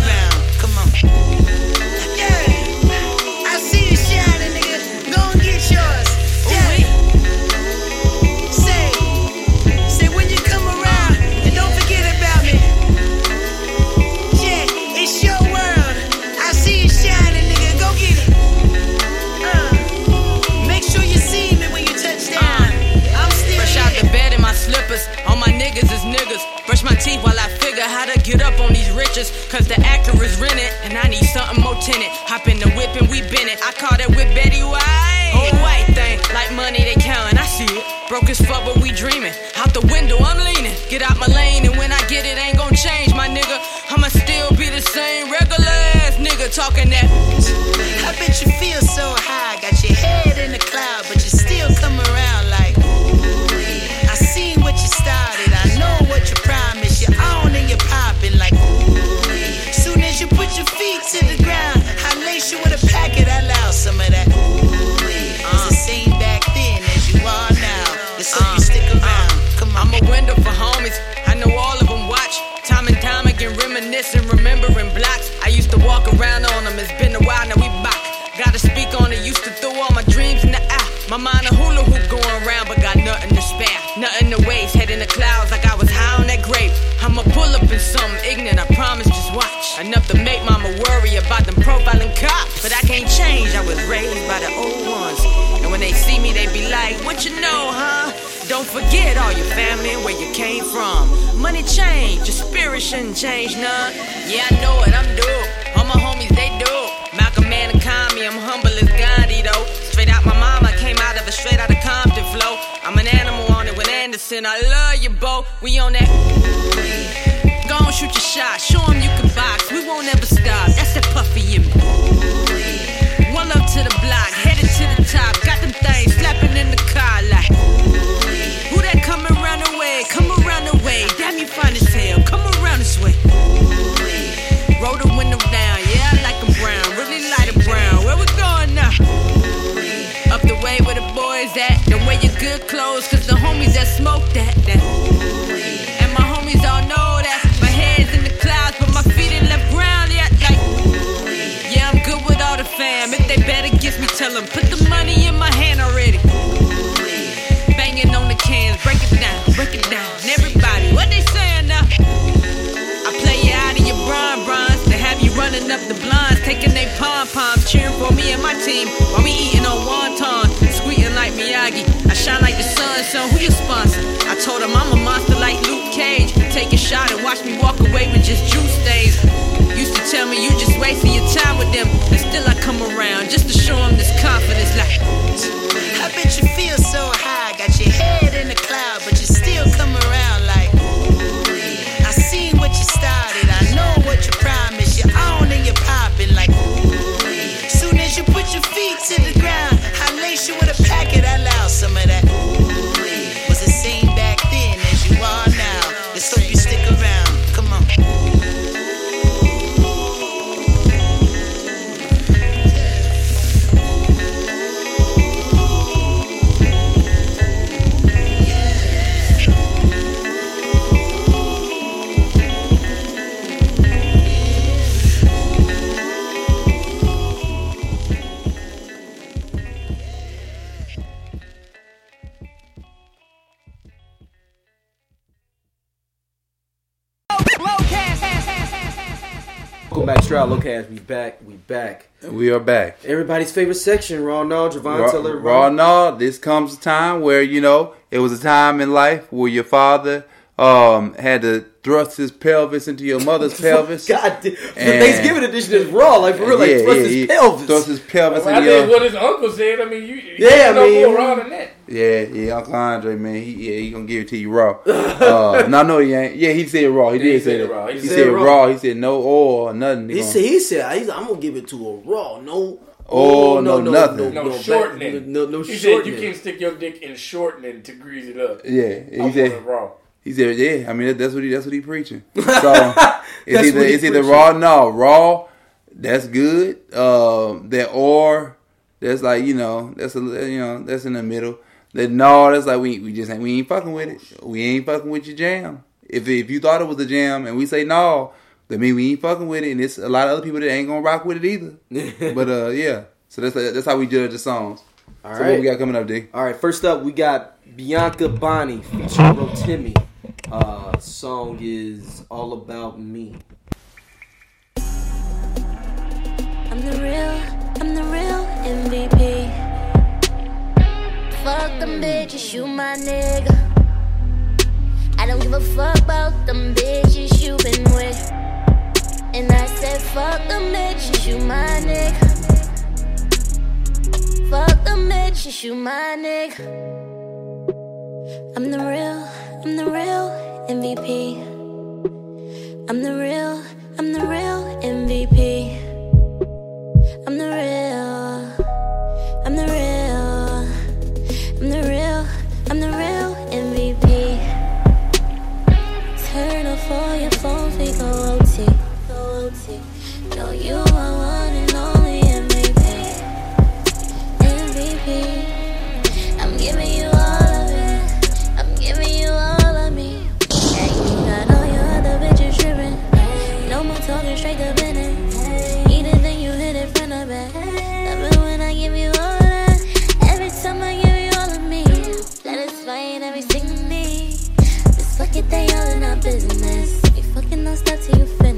around. Come on. Yeah. I see you shining, nigga. Go and get yours. Yeah. Say when you come around, and don't forget about me. Yeah, it's your world. I see you shining, nigga. Go get it. Make sure you see me when you touch down. I'm still Fresh out the bed in my slippers. All my niggas is niggas. Brush my teeth while I figure how to get up on these riches. Cause the actor is rented, and I need something more tenant. Hop in the whip and we bend it. I call that whip Betty White. Old white thing, like money they countin', I see it. Broke as fuck, but we dreamin'. Out the window, I'm leaning. Get out my lane, and when I get it, ain't gon' change, my nigga. I'ma still be the same regular ass nigga talking that. I bet you feel so high, got your head in the cloud, but you still come around like, I seen what you started, I know what you promised, you're on and you're popping like, soon as you put your feet to the ground, I lace you with a packet, I allow some of that. It's the same back then as you are now, let's hope you stick around. Come on. I'm a window for homies, I know all of them watch. Time and time again, reminiscing, remembering blocks. I used to walk around on them, it's been a while, now we back. Gotta speak on it, used to throw all my dreams in the eye. My mind a hula hoop going around, but got nothing to spare. Nothing to waste, head in the clouds like I was high on that grape. I'ma pull up in something ignorant, I promise, just watch. Enough to make mama worry about them profiling cops. But I can't change, I was raised by the old ones. And when they see me, they be like, what you know, huh? Don't forget all your family and where you came from. Money change, your spirit shouldn't change none. Yeah, I know it, I'm dope. All my homies, they dope. Malcolm Man and Kami, I'm humble as Gandhi though. Straight out my mama, came out of a straight out of Compton flow. I'm an animal on it with Anderson, I love you, Bo. We on that. Go on, shoot your shot, show 'em you can box. We won't ever stop, that's that puffy in me. One up to the block, headed to the top. Got them things slapping in the car like, who that coming around the way? Come around the way, damn you fine as hell. Come around this way. Roll the window down, yeah, I like 'em brown. Really light it brown. Where we going now? Up the way where the boys at. Then wear your good clothes, cause the homies that smoke that. And my homies all know that. My head's in the clouds, but my feet in left ground, yeah, like, yeah, I'm good with all the fam. If they bet against me, tell them, put the money in my hand already. Banging on the cans, break it down, break it down. And everybody, what they saying now? I play you out of your bronze. They have you running up the blinds, taking they pom-poms, cheering for me and my team while we eating on wonton, squeaking like Miyagi. I shine like the sun, so who you sponsor? I told him I'm a monster like Luke Cage. Take a shot and watch me walk away with just juice stains. Used to tell me you just wasting your time with them, and still I come around just to show them this confidence like, I bet you feel so high, got your head in the cloud, but you still come around like, I seen what you started, I know what you promised, you're on and you're popping like, soon as you put your feet to the ground, I lace you with a packet, I allow some of that. Was the same back then as you are now, let's hope you stick around, come on. Welcome back, Stroud Locast. We back. We are back. Everybody's favorite section, Raw Now, Javon, tell everybody. Raw Now, this comes a time where, you know, it was a time in life where your father had to thrust his pelvis into your mother's pelvis. God damn. The Thanksgiving edition is raw, like for real, like thrust his pelvis. Thrust his pelvis I into think your... what his uncle said, I mean, you Yeah, can't I mean, go around than that. Yeah, Uncle Andre, man, he gonna give it to you raw. No, he ain't. Yeah, he said raw. He did say that. raw. He said raw. He said no oil or nothing. He said, I'm gonna give it to a raw, no. Nothing. No shortening. No He shortening. said you can't stick your dick in shortening to grease it up. Yeah, he said raw. He said, yeah. I mean, that's what he preaching. So it's either preaching. raw. No, raw. That's good. That or that's like that's that's in the middle. That no, that's like we ain't fucking with it. We ain't fucking with your jam. If you thought it was a jam and we say no, That mean we ain't fucking with it, and it's a lot of other people that ain't gonna rock with it either. But yeah, so that's how we judge the songs. All So right. what we got coming up, D? All right, first up, we got Bianca Bonney featuring Rotimi. Song is All About Me. I'm the real MVP. Fuck them bitches, you my nigga. I don't give a fuck about them bitches you been with. And I said, fuck them bitches, you my nigga. Fuck them bitches, you my nigga. I'm the real MVP. I'm the real MVP. I'm the real MVP. Turn off all your phones, we go OT. No, you are one and only MVP. I'm giving you all of it. I'm giving you all of me. And you got all your other bitches tripping. No more talking, straight to business. Anything you hit in front of it. Love it when I give you all that. Every time I give you all of me. Satisfying every single need. Just fuck it, they all in our business. We fucking don't stop till you finish.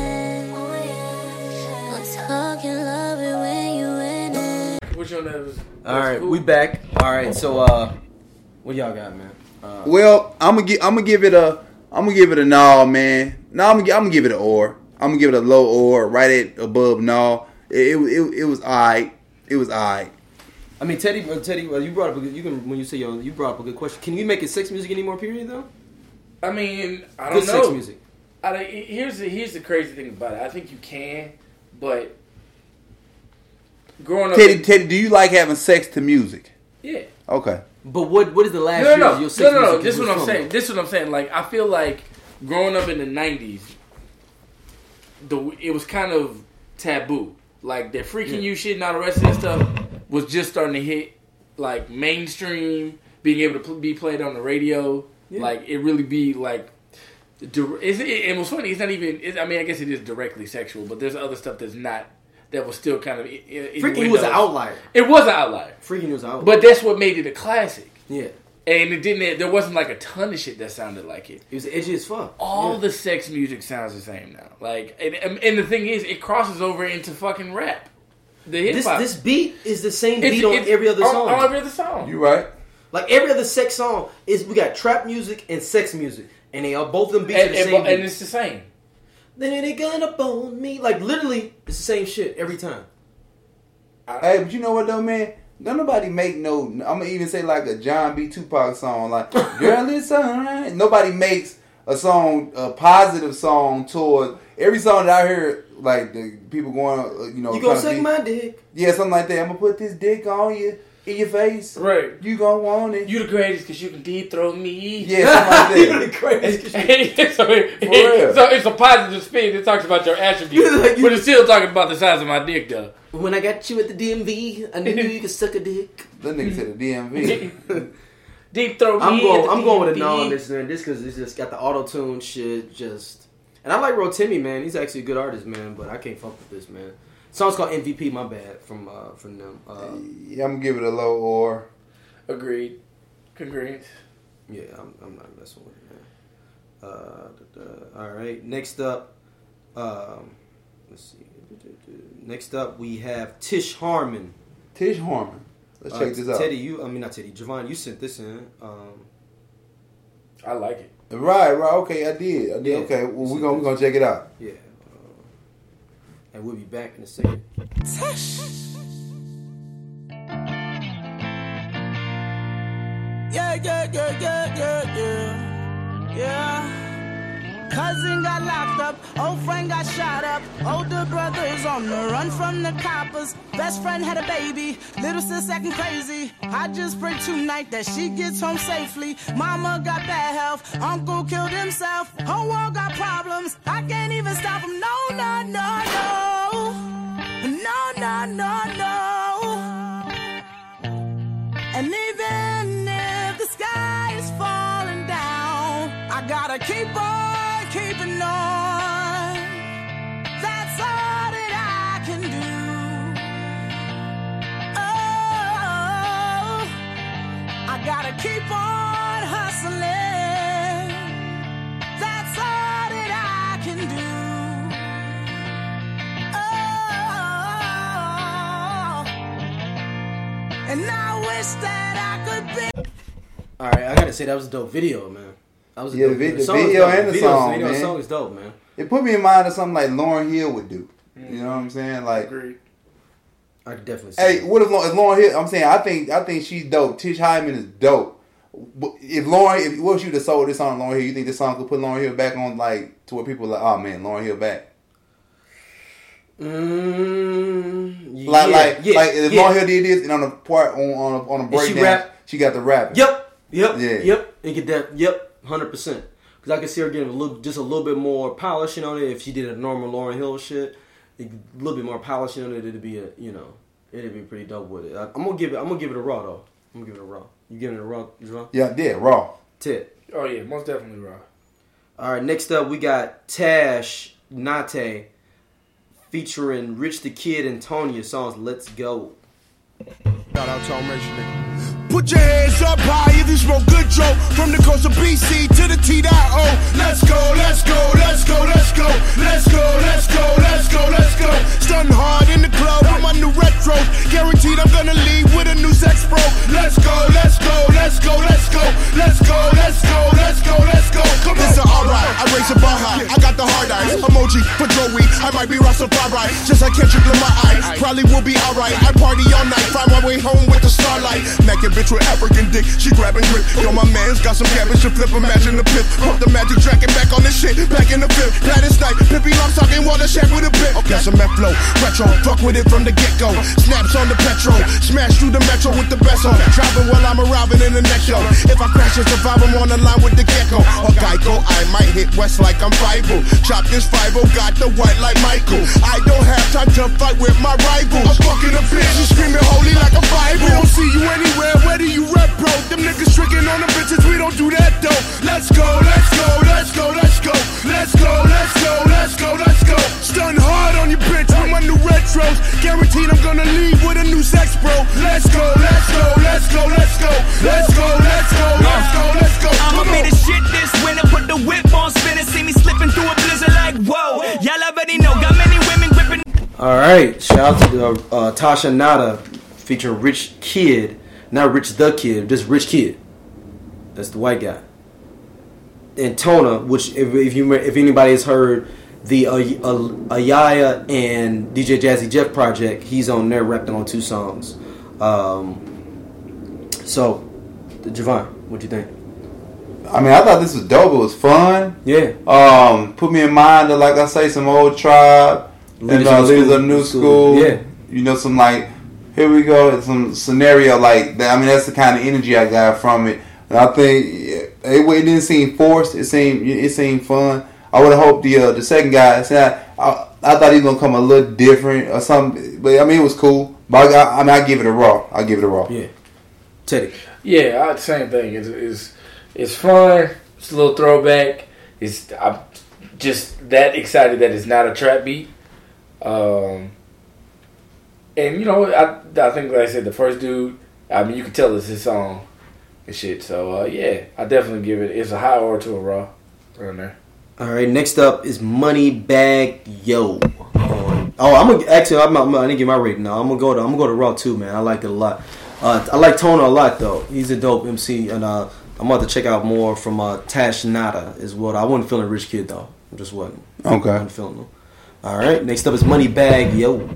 Don't talk and love it when you in it. Which one that was? All right, cool? we back. All right, so what y'all got, man? Well, I'm gonna give it a no, man. No, I'm gonna give it an or. I'm gonna give it a low or, right at above no. It was alright. It was alright. I mean, Teddy, you brought up you brought up a good question. Can you make it sex music anymore? Period, though. I mean, I don't Good know. sex music. Here's the crazy thing about it. I think you can, but growing up, Teddy, do you like having sex to music? yeah. Okay. But what is the last year No. of your sex music? This is what I'm saying. This is what I'm saying. Like, I feel like growing up in the '90s, it was kind of taboo. Like, that freaking you shit and all the rest of that stuff was just starting to hit, like, mainstream, being able to be played on the radio. Yeah. Like, it really be, like, it was funny. It's not even, I mean, I guess it is directly sexual, but there's other stuff that's not, that was still kind of... Freaking was an outlier. It was an outlier. Freaking was an outlier. But that's what made it a classic. Yeah. And there wasn't like a ton of shit that sounded like it. It was edgy as fuck. All the sex music sounds the same now. Like, and the thing is, it crosses over into fucking rap. The hip hop. This beat is the same beat on every other song. On every other song. You right. Like every other sex song we got trap music and sex music, and they are both of them beats are the same. And it's the same. Then they gonna bone me. Like literally, it's the same shit every time. Hey, but you know what though, man? Don't nobody make no. I'm gonna even say like a John B. Tupac song, like "Girl, it's alright." Nobody makes a song, a positive song toward every song that I hear. Like the people going, you gonna suck my dick? Yeah, something like that. I'm gonna put this dick on you in your face. Right. You gonna want it. You the greatest because you can deep throat me. Yeah, something like that. The greatest. So it's a positive spin. It talks about your attributes, but it's still talking about the size of my dick, though. When I got you at the DMV, I knew you could suck a dick. That nigga said the DMV. Deep throat me. I'm going with a non-listener. This because it's just got the auto-tune shit. And I like Rotimi, man. He's actually a good artist, man. But I can't fuck with this, man. The song's called MVP. My bad from them. Yeah, I'm gonna give it a low or. Agreed. Congruent. Yeah, I'm not messing with it, man. All right. Next up, let's see. Next up, we have Tish Harmon. Tish Harmon. Let's check this out. Javon, you sent this in. I like it. Right. Okay, I did. Yeah. Okay, well, we're gonna check it out. Yeah. And we'll be back in a second. Yeah. Cousin got locked up, old friend got shot up, older brother's on the run from the coppers, best friend had a baby, little sis acting crazy. I just pray tonight that she gets home safely. Mama got bad health, uncle killed himself, whole world got problems, I can't even stop him. No. And even if the sky is falling down, I gotta keep on keeping on. keep on hustling. That's all that I can do. Oh, and I wish that I could be. All right, I gotta say that was a dope video, man. That was a Yeah, dope the video. video and the song, The man. song is dope, man. It put me in mind of something like Lauryn Hill would do. You know what I'm saying? Like, Agreed. I could definitely see hey, that. what if Lauryn Hill? I'm saying I think she's dope. Tish Hyman is dope. But if what if she would have sold this song to Lauryn Hill, you think this song could put Lauryn Hill back on, like, to where people are like, oh man, Lauryn Hill back? Like if Lauryn Hill did this and on the part on a breakdown, she got the rapping. Yep. Yeah. And get that. Yep. 100%. Because I can see her getting a little bit more polishing on it. If she did a normal Lauryn Hill shit, a little bit more polishing on it, it'd be it'd be pretty dope with it. I'm gonna give it a raw though. I'm gonna give it a raw. You giving it a raw? Yeah, raw. Ted. Oh yeah, most definitely raw. All right, next up we got Tash Nate featuring Rich the Kid and Tonya. Songs "Let's Go." Shout out to all Mexican niggas. Put your hands up high if you smoke good Joe. From the coast of BC to the T.O. Let's go, let's go, let's go, let's go. Let's go, let's go, let's go, let's go. Stunting hard in the club with my new retro. Guaranteed I'm gonna leave with a new sex pro. Let's go, let's go, let's go, let's go. Let's go, let's go, let's go, let's go. Come on. It's alright, I raise a bar high. I got the hard eyes. Emoji for Joey. I might be Rastafari. Just like Kendrick Lamar eyes. Probably will be alright. I party all night. Find my way home with the starlight. Naked bitch with African dick, she grabbing grip. Yo, my man's got some cabbage to flip, imagine the pip. Pump the magic dragon back on this shit, back in the pip. Gladys Knight, Pippi Longstocking, water shack with a bit. Got some meth flow, retro, fuck with it from the get-go. Snaps on the petrol, smash through the metro with the best on. Driving while I'm arriving in the next show. If I crash and survive, I'm on the line with the gecko. Or Geico, I might hit West like I'm Bible. Chop this 5-0, got the white like Michael. I don't have time to fight with my rival. I'm fucking a bitch, you screaming holy like a Bible. We don't see you anywhere, where do you rep, bro? Them niggas tricking on the bitches, we don't do that though. Let's go, let's go, let's go, let's go. Let's go, let's go, let's go, let's go. Stun hard on you bitch with my new retros. Guaranteed I'm gonna leave with a new sex bro. Let's go, let's go, let's go, let's go. Let's go, let's go, let's go, let's go. I'ma be the shit this winter, put the whip on spinning. See me slipping through a blizzard like whoa. Y'all already know, got many women gripping. All right, shout out to Tasha Nada featuring Rich Kid. Not Rich the Kid, just Rich Kid. That's the white guy. And Tona, which if anybody has heard the Ayaya and DJ Jazzy Jeff project, he's on there rapping on 2 songs. So, Javon, what do you think? I mean, I thought this was dope. It was fun. Yeah. Put me in mind of, like I say, some old Tribe and Leaders of the New School. Yeah. You know, some like, here we go, some scenario like that. I mean, that's the kind of energy I got from it. And I think it didn't seem forced. It seemed fun. I would have hoped the second guy. I thought he was gonna come a little different or something. But I mean, it was cool. But I give it a raw. I give it a raw. Yeah. Teddy. Yeah, same thing. It's fun. It's a little throwback. I'm just that excited that it's not a trap beat. And you know, I think, like I said, the first dude, I mean, you can tell it's his song and shit. So yeah, I definitely give it. It's a high or to a raw around there. All right, next up is Moneybagg Yo. I didn't get my rating now. I'm gonna go to Raw too, man. I liked it a lot. I like Tona a lot though. He's a dope MC, and I'm about to check out more from Tash Nada as well. I wasn't feeling Rich Kid though. I just wasn't. Okay. I wasn't feeling them. All right, next up is Moneybagg Yo.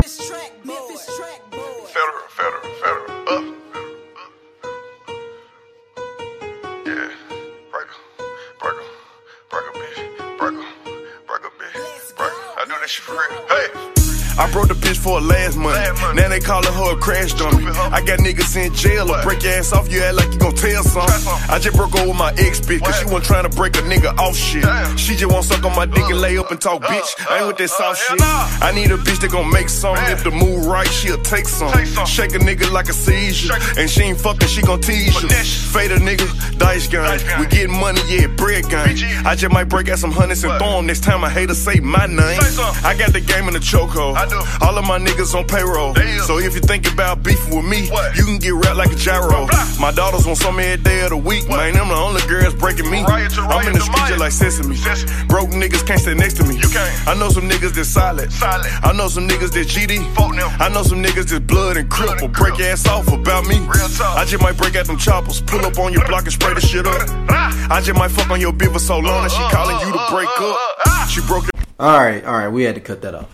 Hey, I broke the bitch for her last month. Now they calling her a crash dummy. I got niggas in jail. I break your ass off, you act like you gon' tell something. I just broke up with my ex bitch, cause she wasn't trying to break a nigga off shit. She just won't suck on my dick and lay up and talk bitch. I ain't with that soft shit. I need a bitch that gon' make something. If the move right, she'll take some. Shake a nigga like a seizure. And she ain't fucking, she gon' tease you. Fade a nigga, dice gun. We getting money, yeah, bread gun. I just might break out some hundreds and throw 'em next time a hater say my name. I got the game in the chokehold. All of my niggas on payroll. So if you think about beefing with me, you can get wrapped like a gyro. My daughters want some every day of the week. Man, them the only girls breaking me. I'm in the street just like Sesame. Broke niggas can't stay next to me. I know some niggas that's solid. I know some niggas that's GD. I know some niggas that's blood and crip. Will break your ass off about me. I just might break out them choppers. Pull up on your block and spray the shit up. I just might fuck on your bitch for so long that she calling you to break up. She broke it. All right. We had to cut that off.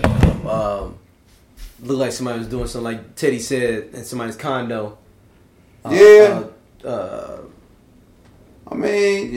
Looked like somebody was doing something like Teddy said in somebody's condo. I mean,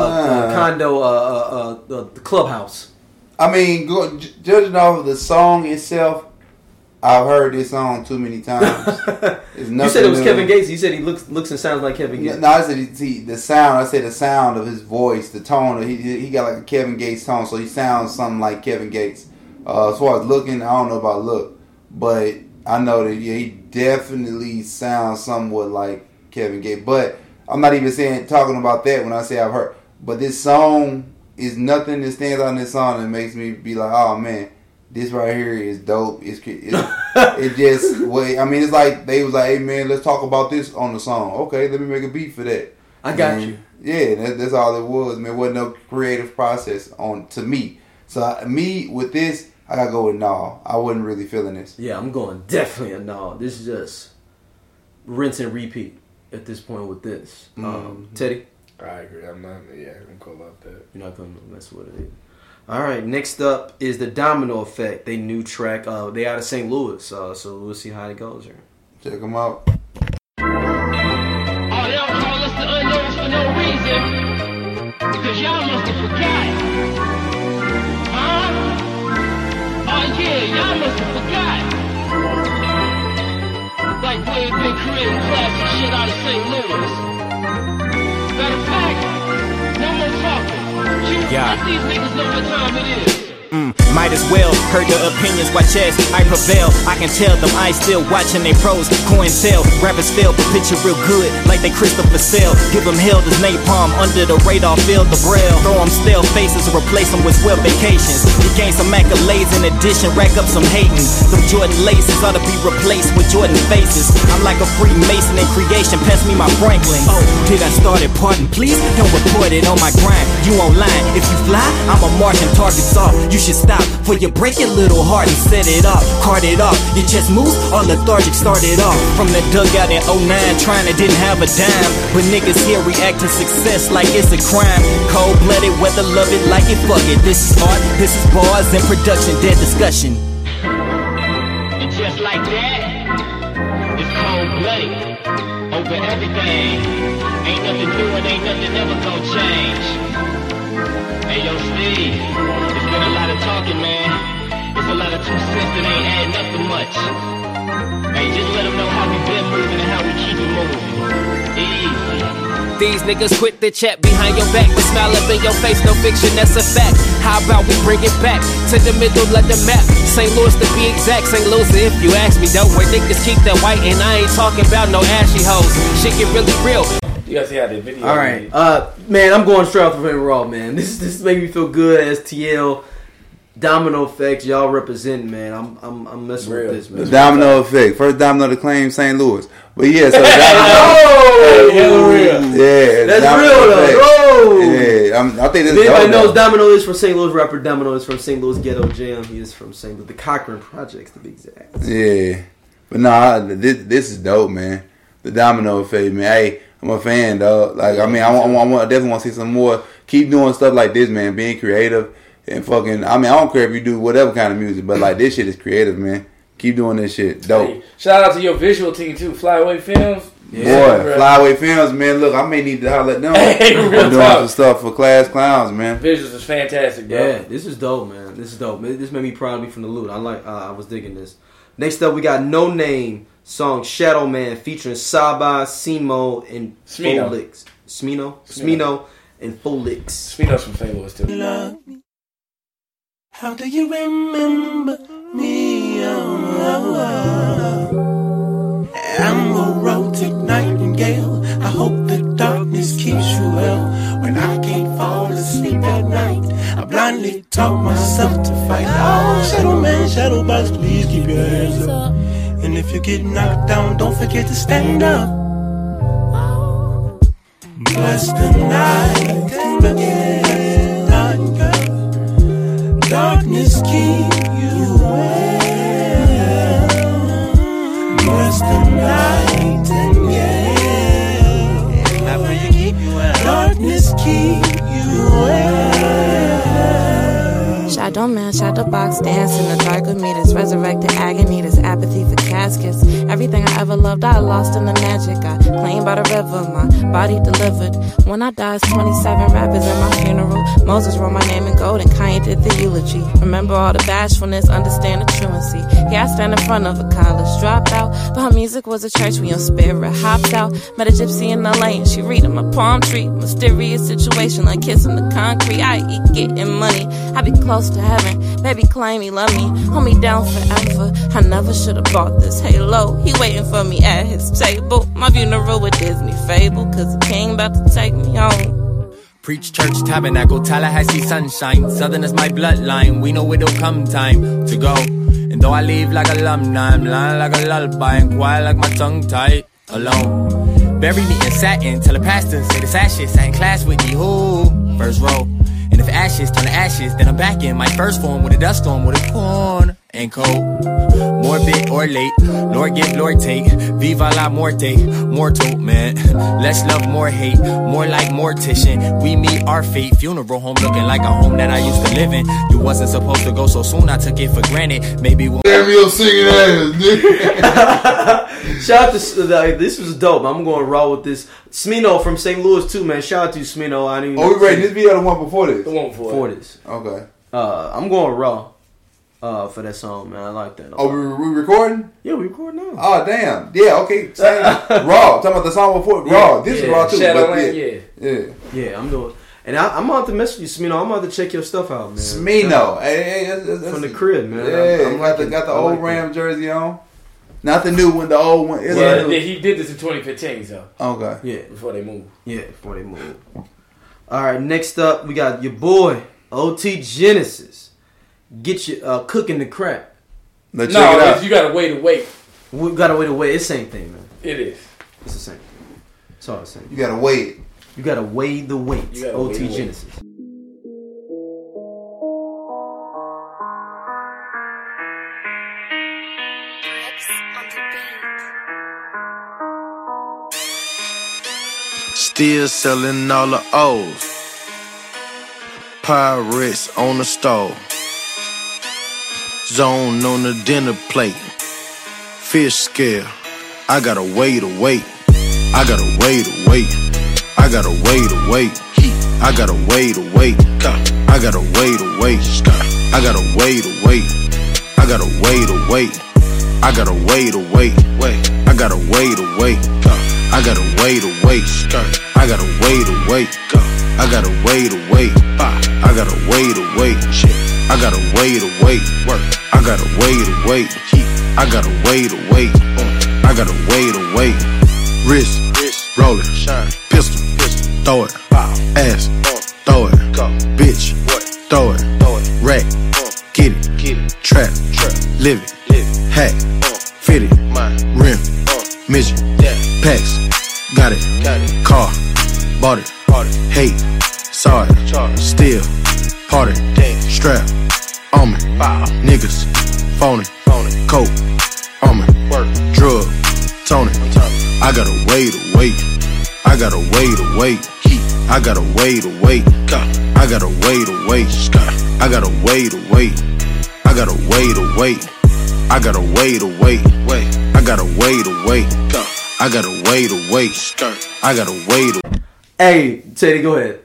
the clubhouse. I mean, judging off of the song itself, I've heard this song too many times. You said it was Kevin Gates. You said he looks and sounds like Kevin Gates. No, I said the sound. I said the sound of his voice, the tone. He got like a Kevin Gates tone, so he sounds something like Kevin Gates. As far as looking, I don't know about look, but I know that he definitely sounds somewhat like Kevin Gates. But I'm not even talking about that when I say I've heard. But this song is nothing that stands out in this song that makes me be like, oh man, this right here is dope. It just wait. I mean, it's like they was like, hey man, let's talk about this on the song. Okay, let me make a beat for that. I got you. Yeah, that's all it was. Man, it wasn't no creative process to me. So me with this, I gotta go with no. I wasn't really feeling this. Yeah, I'm going definitely a no. This is just rinse and repeat at this point with this. Teddy? I agree. I'm not cool about that. You're not going to mess with it either. All right, next up is the Domino Effect. They new track. They out of St. Louis, so we'll see how it goes here. Check them out. Oh, y'all call us the unknowns for no reason, because y'all must have forgot. Huh? Oh yeah, y'all must have forgot. Like we ain't been creating classic shit out of St. Louis. Matter of fact, no more talking. Let these niggas know what time it is. Might as well heard the opinions, watch as I prevail. I can tell them I still watching they pros, coin tell. Rappers fail, but picture real good, like they Christopher Sale. Give them hell as napalm, under the radar, feel the braille. Throw them stale faces, replace them with swell vacations. You gain some accolades in addition, rack up some hating. Them Jordan laces ought to be replaced with Jordan faces. I'm like a Freemason in creation, pass me my Franklin. Oh, did I start it? Pardon, please? Don't report it on my grind. You online, if you fly, I'm a marching targets off. You should stop, for you break your little heart and set it up. Cart it off, your chest moves, all lethargic started off. From the dugout in 09, trying to didn't have a dime. But niggas here react to success like it's a crime. Cold-blooded, whether love it, like it, fuck it. This is art, this is bars and production, dead discussion. And just like that, it's cold-blooded, over everything. Ain't nothing new and ain't nothing ever gonna change. Hey yo, Steve, it's been a lot of talking, man. It's a lot of 2 cents that ain't adding up to much. Hey, just let them know how we been moving and how we keep it moving. Easy. These niggas quit the chat behind your back, but smile up in your face, no fiction, that's a fact. How about we bring it back to the middle of the map? St. Louis to be exact, St. Louis if you ask me though. Where niggas keep that white and I ain't talking about no ashy hoes. Shit get really real. You guys see how the video. All right, man, I'm going straight off the raw, man. This made me feel good. STL, Domino Effect, y'all representing, man. I'm messing with this, man. The Domino Effect, first domino to claim St. Louis. But yeah, so that's real though. Yeah, I think this. If anybody knows Domino is from St. Louis. Rapper Domino is from St. Louis Ghetto Jam. He is from St. Louis, the Cochran Projects to be exact. Yeah, but nah, this is dope, man. The Domino Effect, man. Hey, I'm a fan, dog. Like, I mean, I definitely want to see some more. Keep doing stuff like this, man. Being creative and fucking. I mean, I don't care if you do whatever kind of music, but like this shit is creative, man. Keep doing this shit. Dope. Hey, shout out to your visual team too, Flyway Films. Yeah, boy, Flyway Films, man. Look, I may need to holler at them. Hey, I'm doing some stuff for Class Clowns, man. Visuals is fantastic, bro. Yeah, this is dope, man. This is dope. This made me proud to be from the Loot. I was digging this. Next up, we got No Name song Shadow Man featuring Saba, Simo, and Folix. Smino and Folix. Smino's from St. Louis too. Love me. How do you remember me? I'm a romantic nightingale. I hope the darkness keeps you well. When I can't fall asleep at night, I blindly talk myself to fight. Oh, Shadow man, shadow box, please keep your hands up. And if you get knocked down, don't forget to stand up. Bless the night and begin. Darkness keep you well. Bless the night and yeah. After you keep you well. Darkness keep you well. Shadow man, shadow box, dance in the dark with me. This resurrected agony, this apathy for caskets. Everything I ever loved, I lost in the magic. I claimed by the river, my body delivered. When I died, 27 rappers at my funeral. Moses wrote my name in gold and Kanye did the eulogy. Remember all the bashfulness, understand the truancy. Yeah, I stand in front of a college dropout, but her music was a church when your spirit hopped out. Met a gypsy in LA and she reading my palm tree. Mysterious situation like kissing the concrete. I eat getting money, I be close to heaven. Baby claim he love me, hold me down forever. I never should've bought this halo. He waiting for me at his table. My funeral with Disney fable, cause the king about to take me home. Preach church, tabernacle, Tallahassee sunshine. Southern is my bloodline, we know it'll come time to go. And though I leave like alumni, I'm lying like a lullaby and quiet like my tongue tied alone. Bury me in satin, tell the pastor, say this ashes. I in class with you, who? First row. And if ashes turn to ashes, then I'm back in my first form with a dust storm, with a corn and cold. Morbid or late, Lord give, Lord take. Viva la muerte, mortal, man. Less love, more hate, more like mortician. We meet our fate, funeral home looking like a home that I used to live in. You wasn't supposed to go so soon, I took it for granted. Maybe we'll... Samuel singing ass, nigga. Shout out to, this was dope. I'm going raw with this. Smino from St. Louis too, man. Shout out to you, Smino. I didn't even we rating this video the one before this? The one before this. Okay. I'm going raw. For that song, man. I like that. Oh, we recording? Yeah, we recording now. Oh, damn. Yeah, okay. Same. Raw. Talking about the song before. Raw. This is raw too. Yeah, I'm doing. And I'm about to mess with you, Smino. I'm about to check your stuff out, man. Smino. Hey, from the crib, man. Yeah, I'm got the old Ram jersey on. Not the new one, the old one. Yeah, he did this in 2015, so. Okay. Yeah. Before they moved. All right, next up, we got your boy, OT Genesis. Get you cooking the crap. Let's check it out. You gotta wait. We gotta wait. It's the same thing, man. It is. It's the same. It's all the same. You gotta wait. You gotta weigh the weight. OT Genesis. Still selling all the O's. Pirates on the stove. Zone on the dinner plate. Fish scale. I gotta wait. I gotta wait. I gotta wait. I gotta wait. I gotta wait. I gotta wait. I gotta wait. I gotta wait. I gotta wait. I gotta wait. I gotta wait. I gotta wait. I gotta wait. I gotta wait. I gotta wait. I gotta wait. I gotta wait. Wrist, roll it, pistol, throw it, ass, throw it, bitch, throw it, rack, get it, trap, live it, hack, fit it, rim, midget, packs, got it, car, bought it, hate, saw it, still, party, strap, on me, niggas, phony, coke, on me, drug, Tony, I gotta wait. I gotta wait. I gotta wait. I gotta wait. I gotta wait. I gotta wait. I gotta wait. I gotta wait. I gotta wait. I gotta wait. Hey, Teddy, go ahead.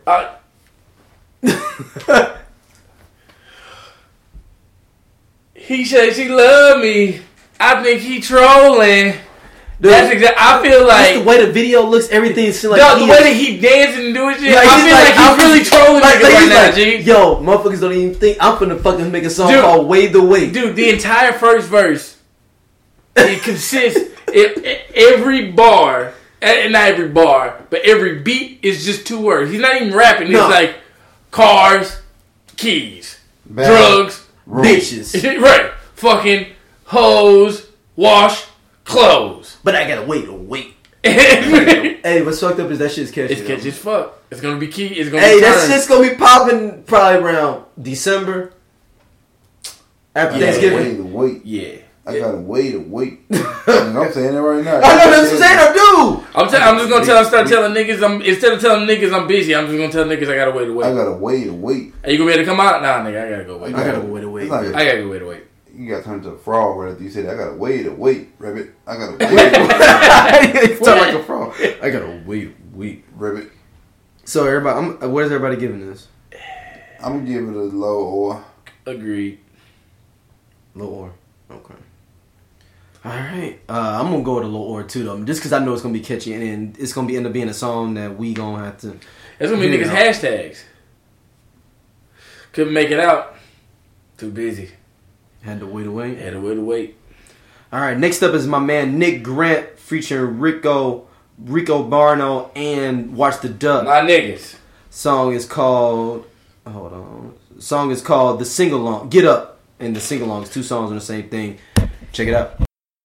He said she love me. I think he trolling. Dude, that's exactly. I feel like the way the video looks, everything seems like the way that he dancing and doing shit. I feel like he's really trolling niggas right now, G. Yo, motherfuckers don't even think I'm finna fucking make a song called "Weigh the Weight." Dude, the entire first verse, it consists every bar, and not every bar, but every beat is just 2 words. He's not even rapping. It's like cars, keys, drugs, bitches. Right. Fucking hoes, wash, clothes. But I gotta wait. Hey, what's fucked up is that shit's catchy. It's catchy as fuck. It's gonna be key. It's gonna hey, be that shit's gonna be popping probably around December. After Thanksgiving. Wait. Yeah. I gotta wait. I'm saying it right now. I know that's what I'm saying. I do. I'm just gonna start telling niggas. Instead of telling niggas I'm busy, I'm just gonna tell niggas I gotta wait. I gotta wait. Are you gonna be able to come out? Nah, nigga, I gotta go wait. I gotta go wait. I gotta go wait. You gotta turn to a frog right after you say that. I gotta wait, Ribbit. I gotta wait. You sound like a frog. I gotta wait, Ribbit. So everybody, what is everybody giving this? I'm gonna give it a low or. Agreed. Low or. Okay. All right. I'm gonna go with a low or too though, just because I know it's gonna be catchy and it's gonna end up being a song that we gonna have to. It's gonna be niggas hashtags. Couldn't make it out. Too busy. Had to wait. All right. Next up is my man Nick Grant featuring Rico Barno and Watch the Duck. My niggas. Song is called. Hold on. Song is called The Sing Along. Get Up and The Sing Along. It's two songs on the same thing. Check it out.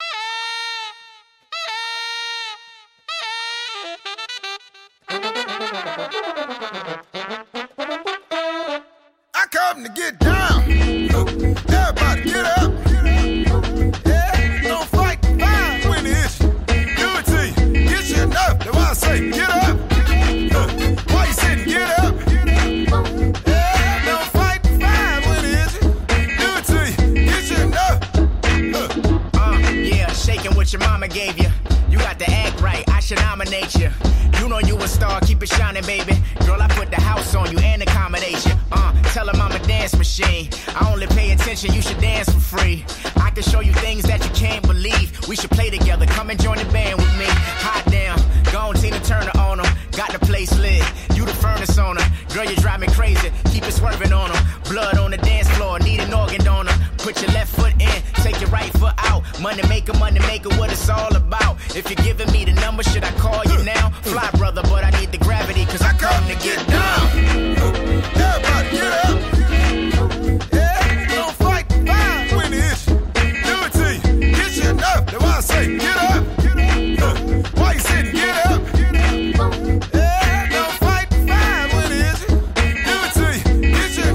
I come to get down. Everybody get up. Yeah, don't fight the fire when it hits you. Do it to you. Get you enough. That's why I say get up. Why you sitting? Get up. Yeah, don't fight the fire when it hits you. Do it to you. Get you enough. Yeah, shaking what your mama gave you. You got to act right. I should nominate you. You know you a star, keep it shining, baby. Girl, I put the house on you and accommodate you. Tell them I'm a dance machine. I only pay attention, you should dance for free. I can show you things that you can't believe. We should play together, come and join the band with me. Hot damn, gone Tina Turner on them. Got the place lit, you the furnace on her. Girl, you drive me crazy, keep it swerving on them. Blood on the dance floor, need an organ donor. Put your left foot in, take your right foot out. Money maker, what it's all about. If you're giving me the number, should I call you now? Fly, brother, but I need the gravity, cause I come to get down. Everybody get up. Yeah, don't fight the fire when it hits you. Do it to you. Get you enough. That's why I say get up. Why you sitting? Get up. Yeah, don't fight the fire when it hits you. Do it to you. Get you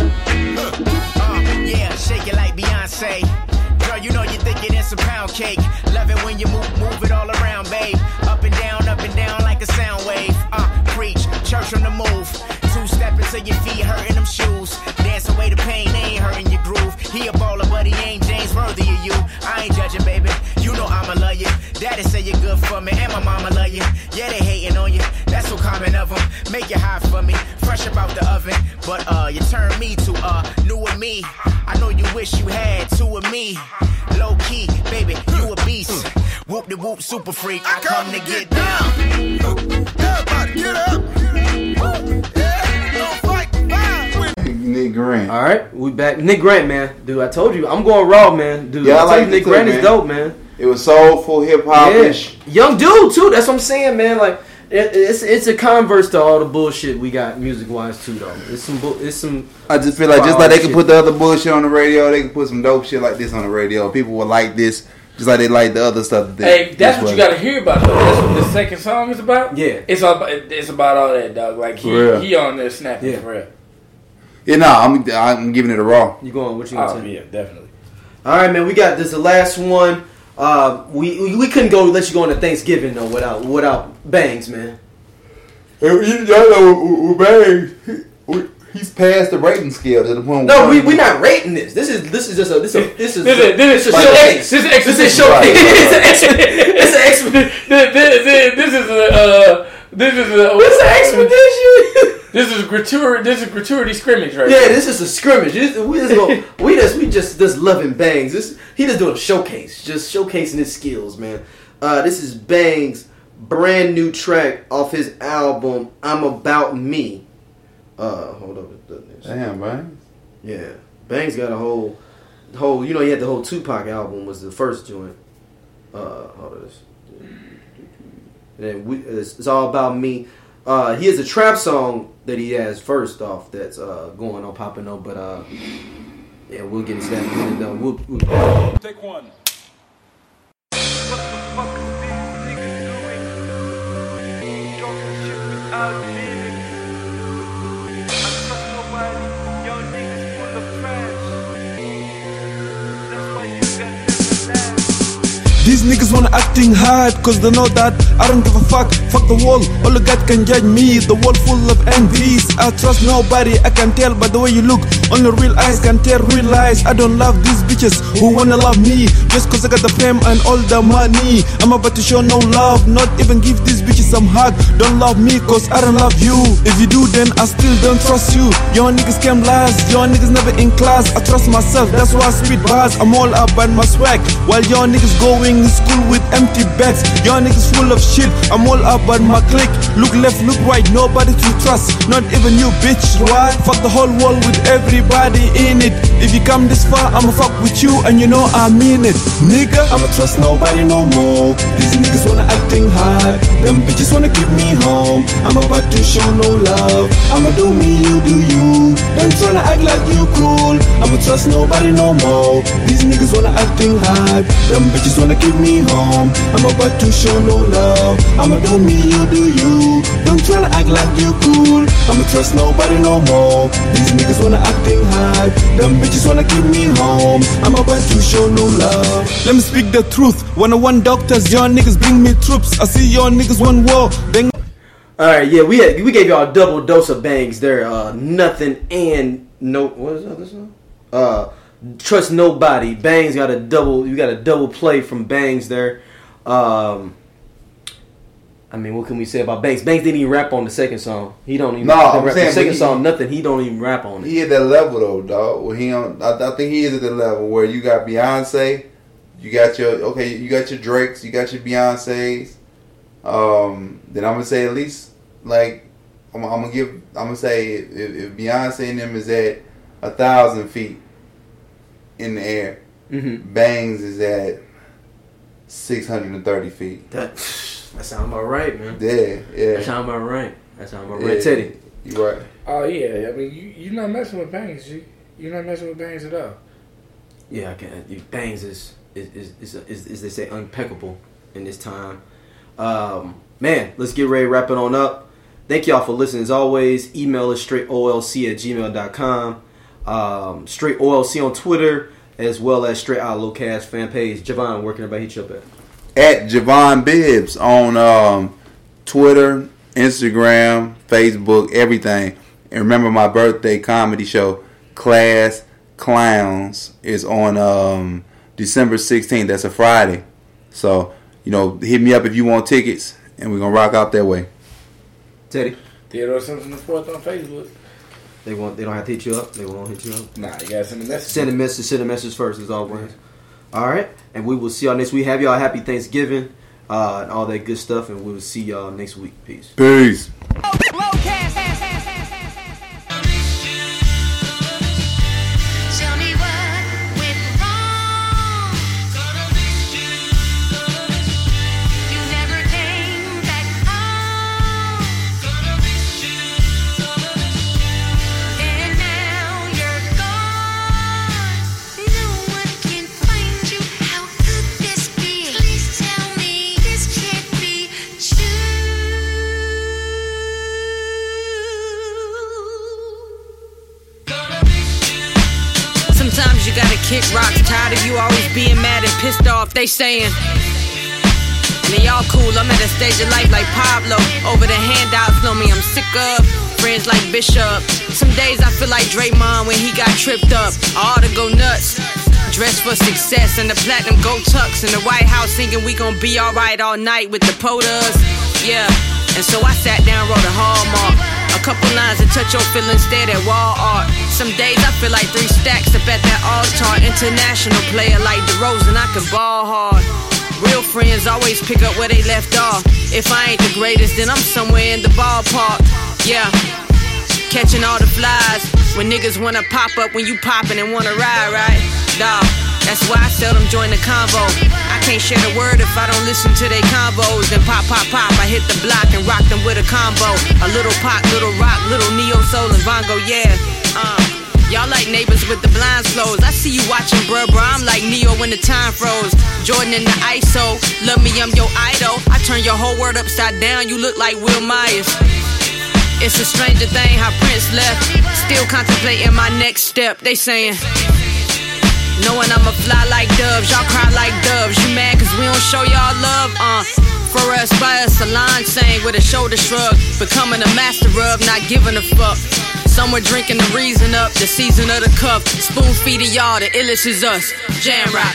enough. Yeah, shake it like Beyonce. Girl, you know you're thinking it's a pound cake. Love it when you move it all around, babe. Up and down like a sound wave. Preach, church on the move. Two-step until your feet hurting them shoes. Dance away the pain, they ain't hurting your groove. He a baller, but he ain't James worthy of you. I ain't judging, baby. You know I'ma love you. Daddy say you're good for me, and my mama love you. Yeah, they hating on you. That's so common of them. Make it hot for me, fresh about the oven. But you turn me to new of me. I know you wish you had two of me. Low key, baby, you a beast. Whoop de whoop, super freak. I come to get down. Everybody get up. Yeah, don't fight the fire when Nick Grant. All right, we back. Nick Grant, man, dude. I told you, I'm going raw, man, dude. Yeah, I like Nick Grant is dope, man. It was soulful, hip hop-ish. Young dude too. That's what I'm saying, man. Like it's a converse to all the bullshit we got music wise too, though. It's some. I just feel like just like they can put the other bullshit on the radio, they can put some dope shit like this on the radio. People will like this just like they like the other stuff. Hey, that's what you got to hear about, though. That's what the second song is about. Yeah, it's about all that, dog. Like he on there snapping for real. Yeah, no, I'm giving it a raw. You going? What you gonna say? Yeah, definitely. All right, man. We got this. The last one. We couldn't let you go into Thanksgiving though without Bangs, man. Bangs. He's past the rating scale to the point. No, we're not rating this. This is just a showcase. This is an exhibition. What's an expedition? This is gratuity scrimmage, right? Yeah, this is a scrimmage. We just loving Bangs. He just doing a showcase, just showcasing his skills, man. This is Bangs' brand new track off his album "I'm About Me." Hold up. Damn, Bangs. Yeah, Bangs got a whole. You know, he had the whole Tupac album was the first joint. Hold on. And it's all about me. He has a trap song that he has first off that's going on popping up, but Yeah, we'll get into that in a minute though. We'll Take one. These niggas wanna acting hard, cause they know that I don't give a fuck. Fuck the wall, all the God can judge me. The wall full of envies. I trust nobody, I can tell by the way you look. Only real eyes can tell real lies. I don't love these bitches who wanna love me just cause I got the fame and all the money. I'm about to show no love, not even give these bitches some hug. Don't love me cause I don't love you. If you do then I still don't trust you. Your niggas came last, your niggas never in class. I trust myself, that's why I spit bars. I'm all about my swag, while your niggas going in school with empty bags. Your niggas full of shit, I'm all about my clique. Look left, look right, nobody to trust, not even you bitch, right? Fuck the whole world with everybody in it. If you come this far, I'ma fuck with you and you know I mean it, nigga. I'ma trust nobody no more. These niggas wanna acting hard, them bitches wanna keep me home. I'm about to show no love, I'ma do me, you do you. Don't tryna act like you cool, I'ma trust nobody no more. These niggas wanna acting hard, them bitches wanna keep me home. I'm about to show no love, I'ma do me, you do you. Don't tryna act like you cool, I'ma trust nobody no more. These niggas wanna acting hard, them bitches wanna keep me home. I'm about to show no love. Let me speak the truth, when I want doctors, your niggas bring me troops. I see your niggas want war, then. Alright, yeah, we gave y'all a double dose of bangs there. Nothing and no, what is that, this one? Trust Nobody. Bangs got a double play from Bangs there. I mean, what can we say about Bangs? Bangs didn't even rap on the second song. He don't even rap the second song, nothing. He don't even rap on it. He at that level though, dog. Where he on, I think he is at that level where you got Beyonce, you got your Drakes, you got your Beyonces. Then I'm gonna say at least like I'm gonna say if Beyonce and them is at 1,000 feet in the air, Bangs is at 630 feet. That sounds about right, man. Yeah. That sounds about right. Teddy, you right. Oh yeah, I mean you're not messing with Bangs, G. You're not messing with Bangs at all. Yeah, I can't. Bangs is they say impeccable in this time. Man, let's get ready to wrap it on up. Thank y'all for listening. As always, email us straightolc@gmail.com. Straight OLC on Twitter, as well as Straight Outlaw Cast fan page. Javon, where can everybody hit you up at Javon Bibbs on Twitter, Instagram, Facebook, everything. And remember, my birthday comedy show, Class Clowns, is on December 16th. That's a Friday. So, hit me up if you want tickets, and we're going to rock out that way. Teddy? Theodore Simpson the Fourth on Facebook. They don't have to hit you up? They won't hit you up? Nah, you gotta send a message. Send a message first, as always. Alright, and we will see y'all next week. Have y'all a happy Thanksgiving, and all that good stuff, and we will see y'all next week. Peace. Peace. Kick rocks, tired of you always being mad and pissed off. They saying, man, y'all cool. I'm at a stage of life like Pablo. Over the handouts, know me, I'm sick of friends like Bishop. Some days I feel like Draymond when he got tripped up. I ought to go nuts. Dressed for success in the platinum gold tux in the White House, singing we gon' be alright all night with the POTUS. Yeah, and so I sat down, wrote a Hallmark. A couple lines to touch your feelings, stare at wall art. Some days I feel like 3 stacks up at that altar. International player like DeRozan, I can ball hard. Real friends always pick up where they left off. If I ain't the greatest, then I'm somewhere in the ballpark. Yeah, catching all the flies. When niggas wanna pop up when you poppin' and wanna ride, right? Dawg, that's why I seldom join the convo. I can't share the word if I don't listen to they combos. Then pop, I hit the block and rock them with a combo. A little pop, little rock, little neo soul and bongo, yeah. Y'all like neighbors with the blinds closed. I see you watching, bruh. I'm like Neo when the time froze. Jordan in the ISO. Love me, I'm your idol. I turn your whole world upside down. You look like Will Myers. It's a stranger thing how Prince left. Still contemplating my next step. They saying, knowing I'ma fly like doves. Y'all cry like doves. You mad cause we don't show y'all love? For us, by us, a line sang with a shoulder shrug. Becoming a master of not giving a fuck. Some were drinking the reason up, the season of the cup. Spoon feeding y'all, the illest is us. Jam rock.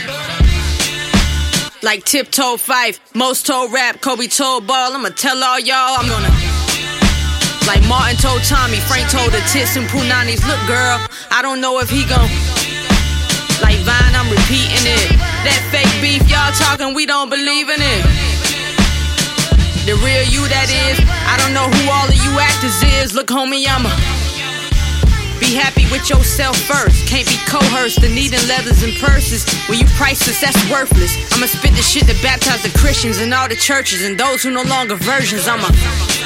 Like Tiptoe Fife, Most told rap, Kobe told ball. I'ma tell all y'all I'm gonna. Like Martin told Tommy, Frank told the tits and Punanis. Look girl, I don't know if he gon'. Like Vine, I'm repeating it. That fake beef y'all talking, we don't believe in it. The real you that is, I don't know who all of you actors is. Look homie, I'ma be happy with yourself first. Can't be coerced, the needing leathers and purses. When you priceless, that's worthless. I'ma spit the shit that baptize the Christians and all the churches and those who no longer virgins. I'ma